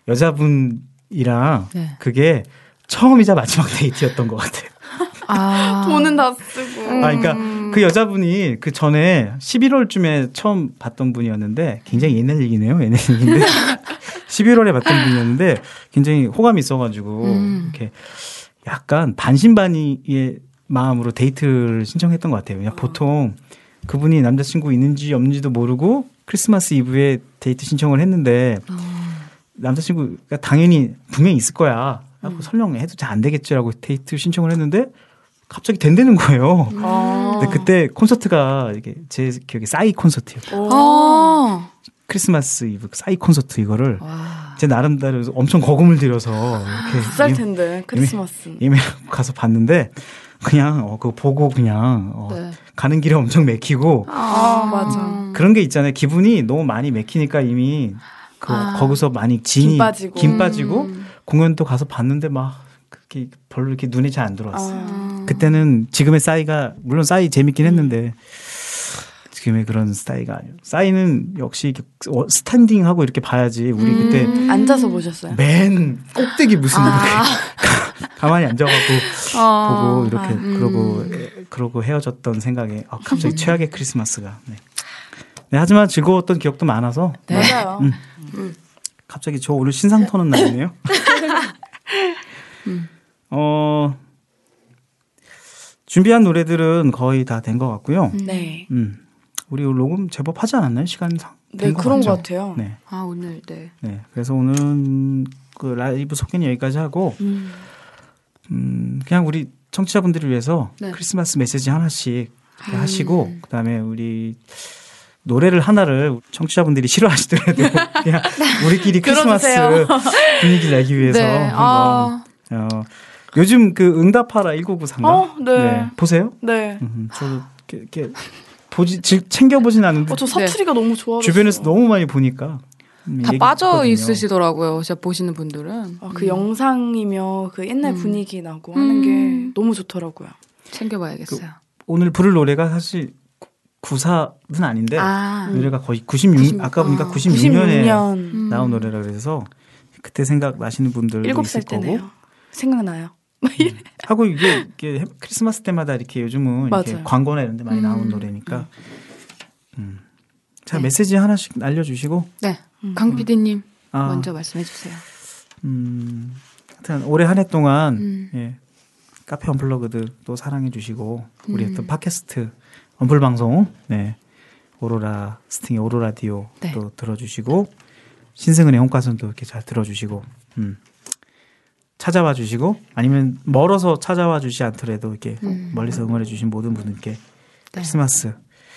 여자분이랑 네. 그게 처음이자 마지막 데이트였던 것 같아요. 아. 돈은 다 쓰고. 아, 그러니까 그 여자분이 그 전에 십일월쯤에 처음 봤던 분이었는데 굉장히 옛날 얘기네요. 옛날 얘기인데 십일월에 봤던 분이었는데 굉장히 호감이 있어가지고 음. 이렇게 약간 반신반의의 마음으로 데이트를 신청했던 것 같아요. 그냥 보통 그분이 남자친구 있는지 없는지도 모르고 크리스마스 이브에 데이트 신청을 했는데 어. 남자친구가 당연히 분명히 있을 거야. 하고 음. 설명해도 잘 안 되겠지라고 데이트 신청을 했는데 갑자기 된다는 거예요. 아. 근데 그때 콘서트가 이게 제 기억에 싸이 콘서트였고 오. 아. 크리스마스 이브 싸이 콘서트 이거를 와. 제 나름대로 엄청 거금을 들여서 이렇게 비쌀 예- 텐데 크리스마스. 예매 가서 봤는데 그냥 어 그거 보고 그냥 어 네. 가는 길에 엄청 맥히고 아, 맞아. 그런 게 있잖아요. 기분이 너무 많이 맥히니까 이미 그 아. 거기서 많이 진이 김 빠지고. 김 빠지고 음. 공연도 가서 봤는데 막 그렇게 별로 이렇게 눈에 잘 안 들어왔어요. 아. 그때는 지금의 싸이가 물론 싸이 재밌긴 했는데 지금의 그런 싸이가 아니에요. 싸이는 역시 이렇게 스탠딩하고 이렇게 봐야지. 우리 그때 음, 앉아서 보셨어요? 맨 꼭대기 무슨 아. 이렇게 가만히 앉아갖고 어, 보고 이렇게 아, 음. 그러고 그러고 헤어졌던 생각에 아, 갑자기 최악의 크리스마스가. 네. 네, 하지만 즐거웠던 기억도 많아서. 네. 맞아요. 음. 음. 갑자기 저 오늘 신상 터는 날이네요. 음. 어 준비한 노래들은 거의 다 된 것 같고요. 네. 음. 우리 녹음 제법 하지 않았나요? 시간상? 네, 그런 것 같아요. 네. 아, 오늘, 네. 네. 그래서 오늘은 그 라이브 소개는 여기까지 하고, 음, 음 그냥 우리 청취자분들을 위해서 네. 크리스마스 메시지 하나씩 음. 하시고, 그 다음에 우리 노래를 하나를 청취자분들이 싫어하시더라도 그냥 우리끼리 크리스마스 분위기를 내기 위해서. 네. 아. 어, 요즘 그 응답하라 천구백구십사인가? 어, 네. 네. 보세요? 네. 음, 저도 이렇게, 이렇게 보지, 챙겨보진 않는데. 어, 저 사투리가 네. 너무 좋아요. 주변에서 너무 많이 보니까. 음, 다 빠져 있으시더라고요. 진짜 보시는 분들은. 아, 그 음. 영상이며 그 옛날 음. 분위기 나고 하는 게 너무 좋더라고요. 챙겨봐야겠어요. 그, 오늘 부를 노래가 사실 구사는 아닌데 아. 노래가 거의 구십육, 구십육 아까 보니까 아. 구십육 년에 구십육 년. 음. 나온 노래라 그래서 그때 생각 나시는 분들 일곱 살 때네요. 거고. 생각나요. 음. 하고 이게, 이게 크리스마스 때마다 이렇게 요즘은 이렇게 광고나 이런 데 많이 나오는 음. 노래니까. 음. 자, 네. 메시지 하나씩 알려주시고. 네. 음. 강 피디님 아. 먼저 말씀해 주세요. 음. 하여튼 올해 한 해 동안 음. 예, 카페 언플러그드 또 사랑해 주시고 우리 음. 또 팟캐스트 언플 방송 네. 오로라 스팅의 오로라디오 네. 또 들어주시고 신승은의 홍가선도 이렇게 잘 들어주시고 음. 찾아와 주시고 아니면 멀어서 찾아와 주시 않더라도 이렇게 음. 멀리서 응원해 주신 모든 분들께 네. 크리스마스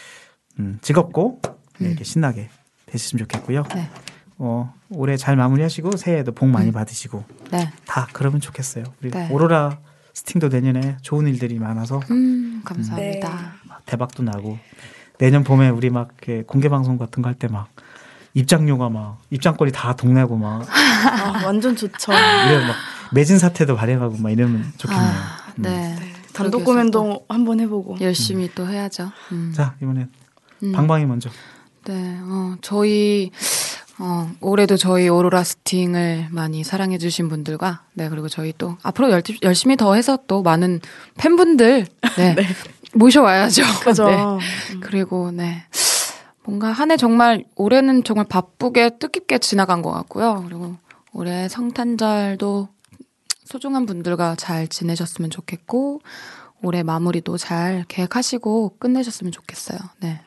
음, 즐겁고 네, 이렇게 신나게 되셨으면 좋겠고요. 네. 어, 올해 잘 마무리하시고 새해에도 복 많이 음. 받으시고 네. 다 그러면 좋겠어요. 우리 네. 오로라 스팅도 내년에 좋은 일들이 많아서 음, 감사합니다. 음, 대박도 나고 내년 봄에 우리 막 공개 방송 같은 거 할 때 막 입장료가 막 입장권이 다 동나고 막 아, 완전 좋죠. 이래 막 매진 사태도 발행하고 막 이러면 좋겠네요. 아, 네. 음. 단독 공연도 한번 해보고 열심히 음. 또 해야죠. 음. 자 이번엔 음. 방방이 먼저. 네, 어, 저희 어, 올해도 저희 오로라 스팅을 많이 사랑해주신 분들과 네 그리고 저희 또 앞으로 열, 열심히 더 해서 또 많은 팬분들 네, 네. 모셔와야죠. 그죠. 네. 음. 그리고 네. 뭔가 한 해 정말 올해는 정말 바쁘게 뜻깊게 지나간 것 같고요. 그리고 올해 성탄절도 소중한 분들과 잘 지내셨으면 좋겠고 올해 마무리도 잘 계획하시고 끝내셨으면 좋겠어요. 네.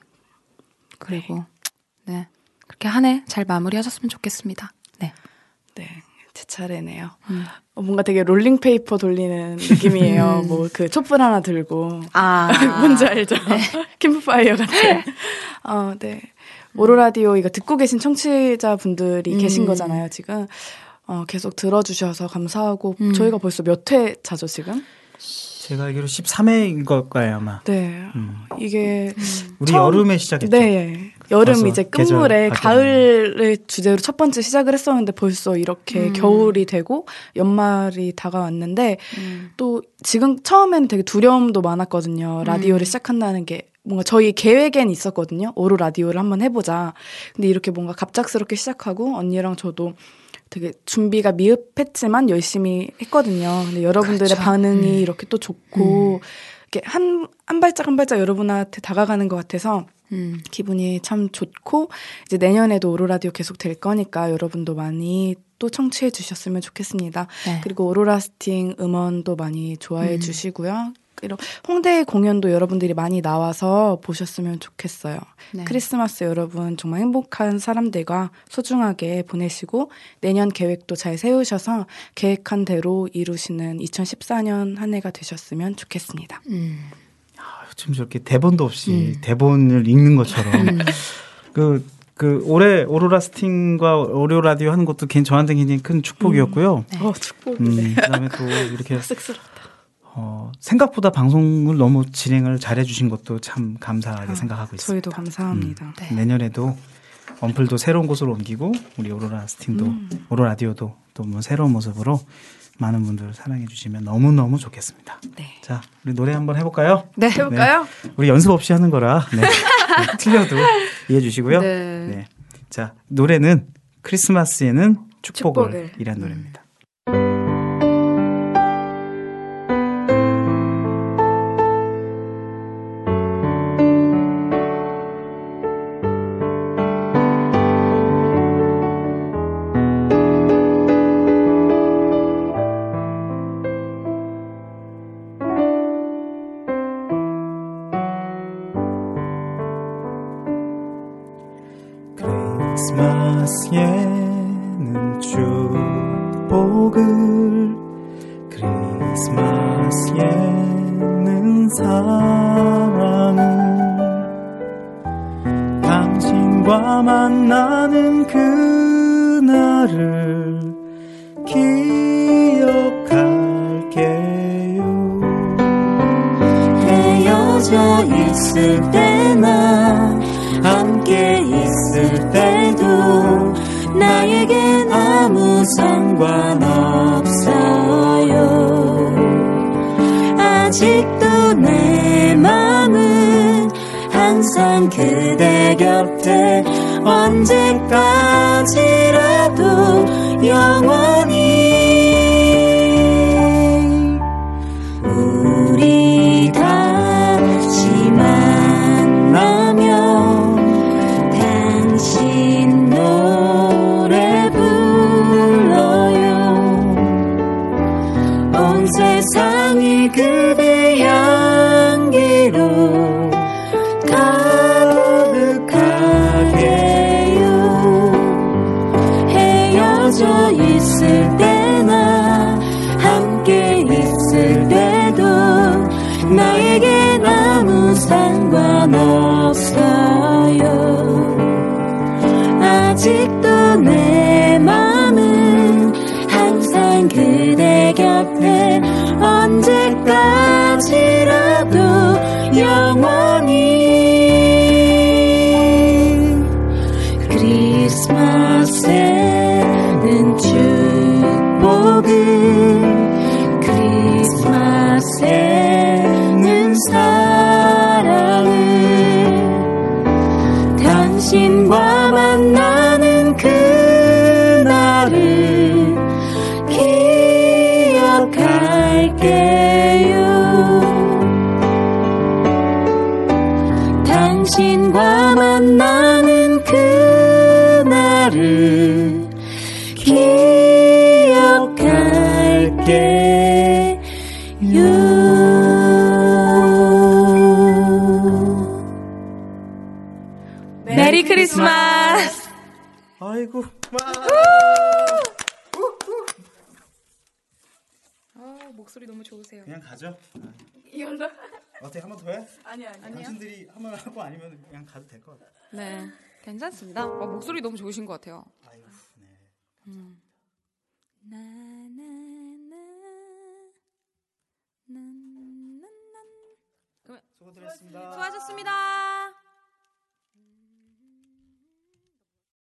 그리고 네 그렇게 한 해 잘 마무리하셨으면 좋겠습니다. 네. 네. 제 차례네요. 음. 어, 뭔가 되게 롤링페이퍼 돌리는 느낌이에요. 음. 뭐 그 촛불 하나 들고. 아. 뭔지 알죠? 네. 캠프파이어 같은. 어, 네. 오로라디오 이거 듣고 계신 청취자분들이 음. 계신 거잖아요, 지금. 어, 계속 들어주셔서 감사하고. 음. 저희가 벌써 몇 회차죠, 지금? 제가 알기로 십삼 회인 걸 거예요, 아마. 네. 음. 이게. 우리 처음, 여름에 시작했죠. 네. 여름 이제 끝물에 가을을 주제로 첫 번째 시작을 했었는데 벌써 이렇게 음. 겨울이 되고 연말이 다가왔는데 음. 또 지금 처음에는 되게 두려움도 많았거든요. 라디오를 음. 시작한다는 게 뭔가 저희 계획엔 있었거든요. 오로 라디오를 한번 해보자. 근데 이렇게 뭔가 갑작스럽게 시작하고 언니랑 저도 되게 준비가 미흡했지만 열심히 했거든요. 근데 여러분들의 그렇죠. 반응이 음. 이렇게 또 좋고 음. 이렇게 한, 한 발짝 한 발짝 여러분한테 다가가는 것 같아서 음. 기분이 참 좋고 이제 내년에도 오로라디오 계속 될 거니까 여러분도 많이 또 청취해 주셨으면 좋겠습니다. 네. 그리고 오로라 스팅 음원도 많이 좋아해 음. 주시고요. 그리고 홍대 공연도 여러분들이 많이 나와서 보셨으면 좋겠어요. 네. 크리스마스 여러분 정말 행복한 사람들과 소중하게 보내시고 내년 계획도 잘 세우셔서 계획한 대로 이루시는 이천십사 년 한 해가 되셨으면 좋겠습니다. 음. 좀 저렇게 대본도 없이 음. 대본을 읽는 것처럼 음. 그, 그 올해 오로라 스팅과 오리오 라디오 하는 것도 개인 저한테 굉장히 큰 축복이었고요. 음. 네. 어, 축복이네. 음, 그다음에 또 이렇게 쑥스럽다. 어, 생각보다 방송을 너무 진행을 잘해주신 것도 참 감사하게 아, 생각하고 있습니다. 저희도 감사합니다. 음, 네. 내년에도 언플도 새로운 곳으로 옮기고 우리 오로라 스팅도 음. 오로라 라디오도 또 뭐 새로운 모습으로 많은 분들 사랑해 주시면 너무너무 좋겠습니다. 네. 자, 우리 노래 한번 해볼까요? 네, 해볼까요? 네. 우리 연습 없이 하는 거라 네. 네, 틀려도 이해해 주시고요. 네. 네. 자, 노래는 크리스마스에는 축복을, 축복을. 이란 노래입니다. 크리스마스에는 축복을 크리스마스에는 사랑을 당신과 만나는 그날을 기억할게요. 헤어져 있을 때나 함께 있을 때도 나에겐 아무 상관없어요. 아직도 내 맘은 항상 그대 곁에 언제까지라도 영원히 우리 다시 만나면 당신 노래 불러요. 온 세상이 그대 향기로 가득하게요. 헤어져 있을 때나 함께 있을 때도 나에겐 아무 상관없어요. 아직도 내 맘은 항상 그대 곁에 언제까지라도 영원히 크리스마스에는 축복을 크리스마스에는 사랑을 당신과 만나는 그날을 기억할게요. 당신과 만나는 그날을 기억할게요. 메리 크리스마스. 아이고. 아, 목소리 너무 좋으세요. 그냥 가죠. 이걸로? 어떻게 한 번 더 해? 아니요, 아니요. 당신들이 한 번 하고 아니면 그냥 가도 될 것 같아. 네, 괜찮습니다. 어, 목소리 너무 좋으신 것 같아요. 아유, 네. 음. 수고드렸습니다. 수고하셨습니다.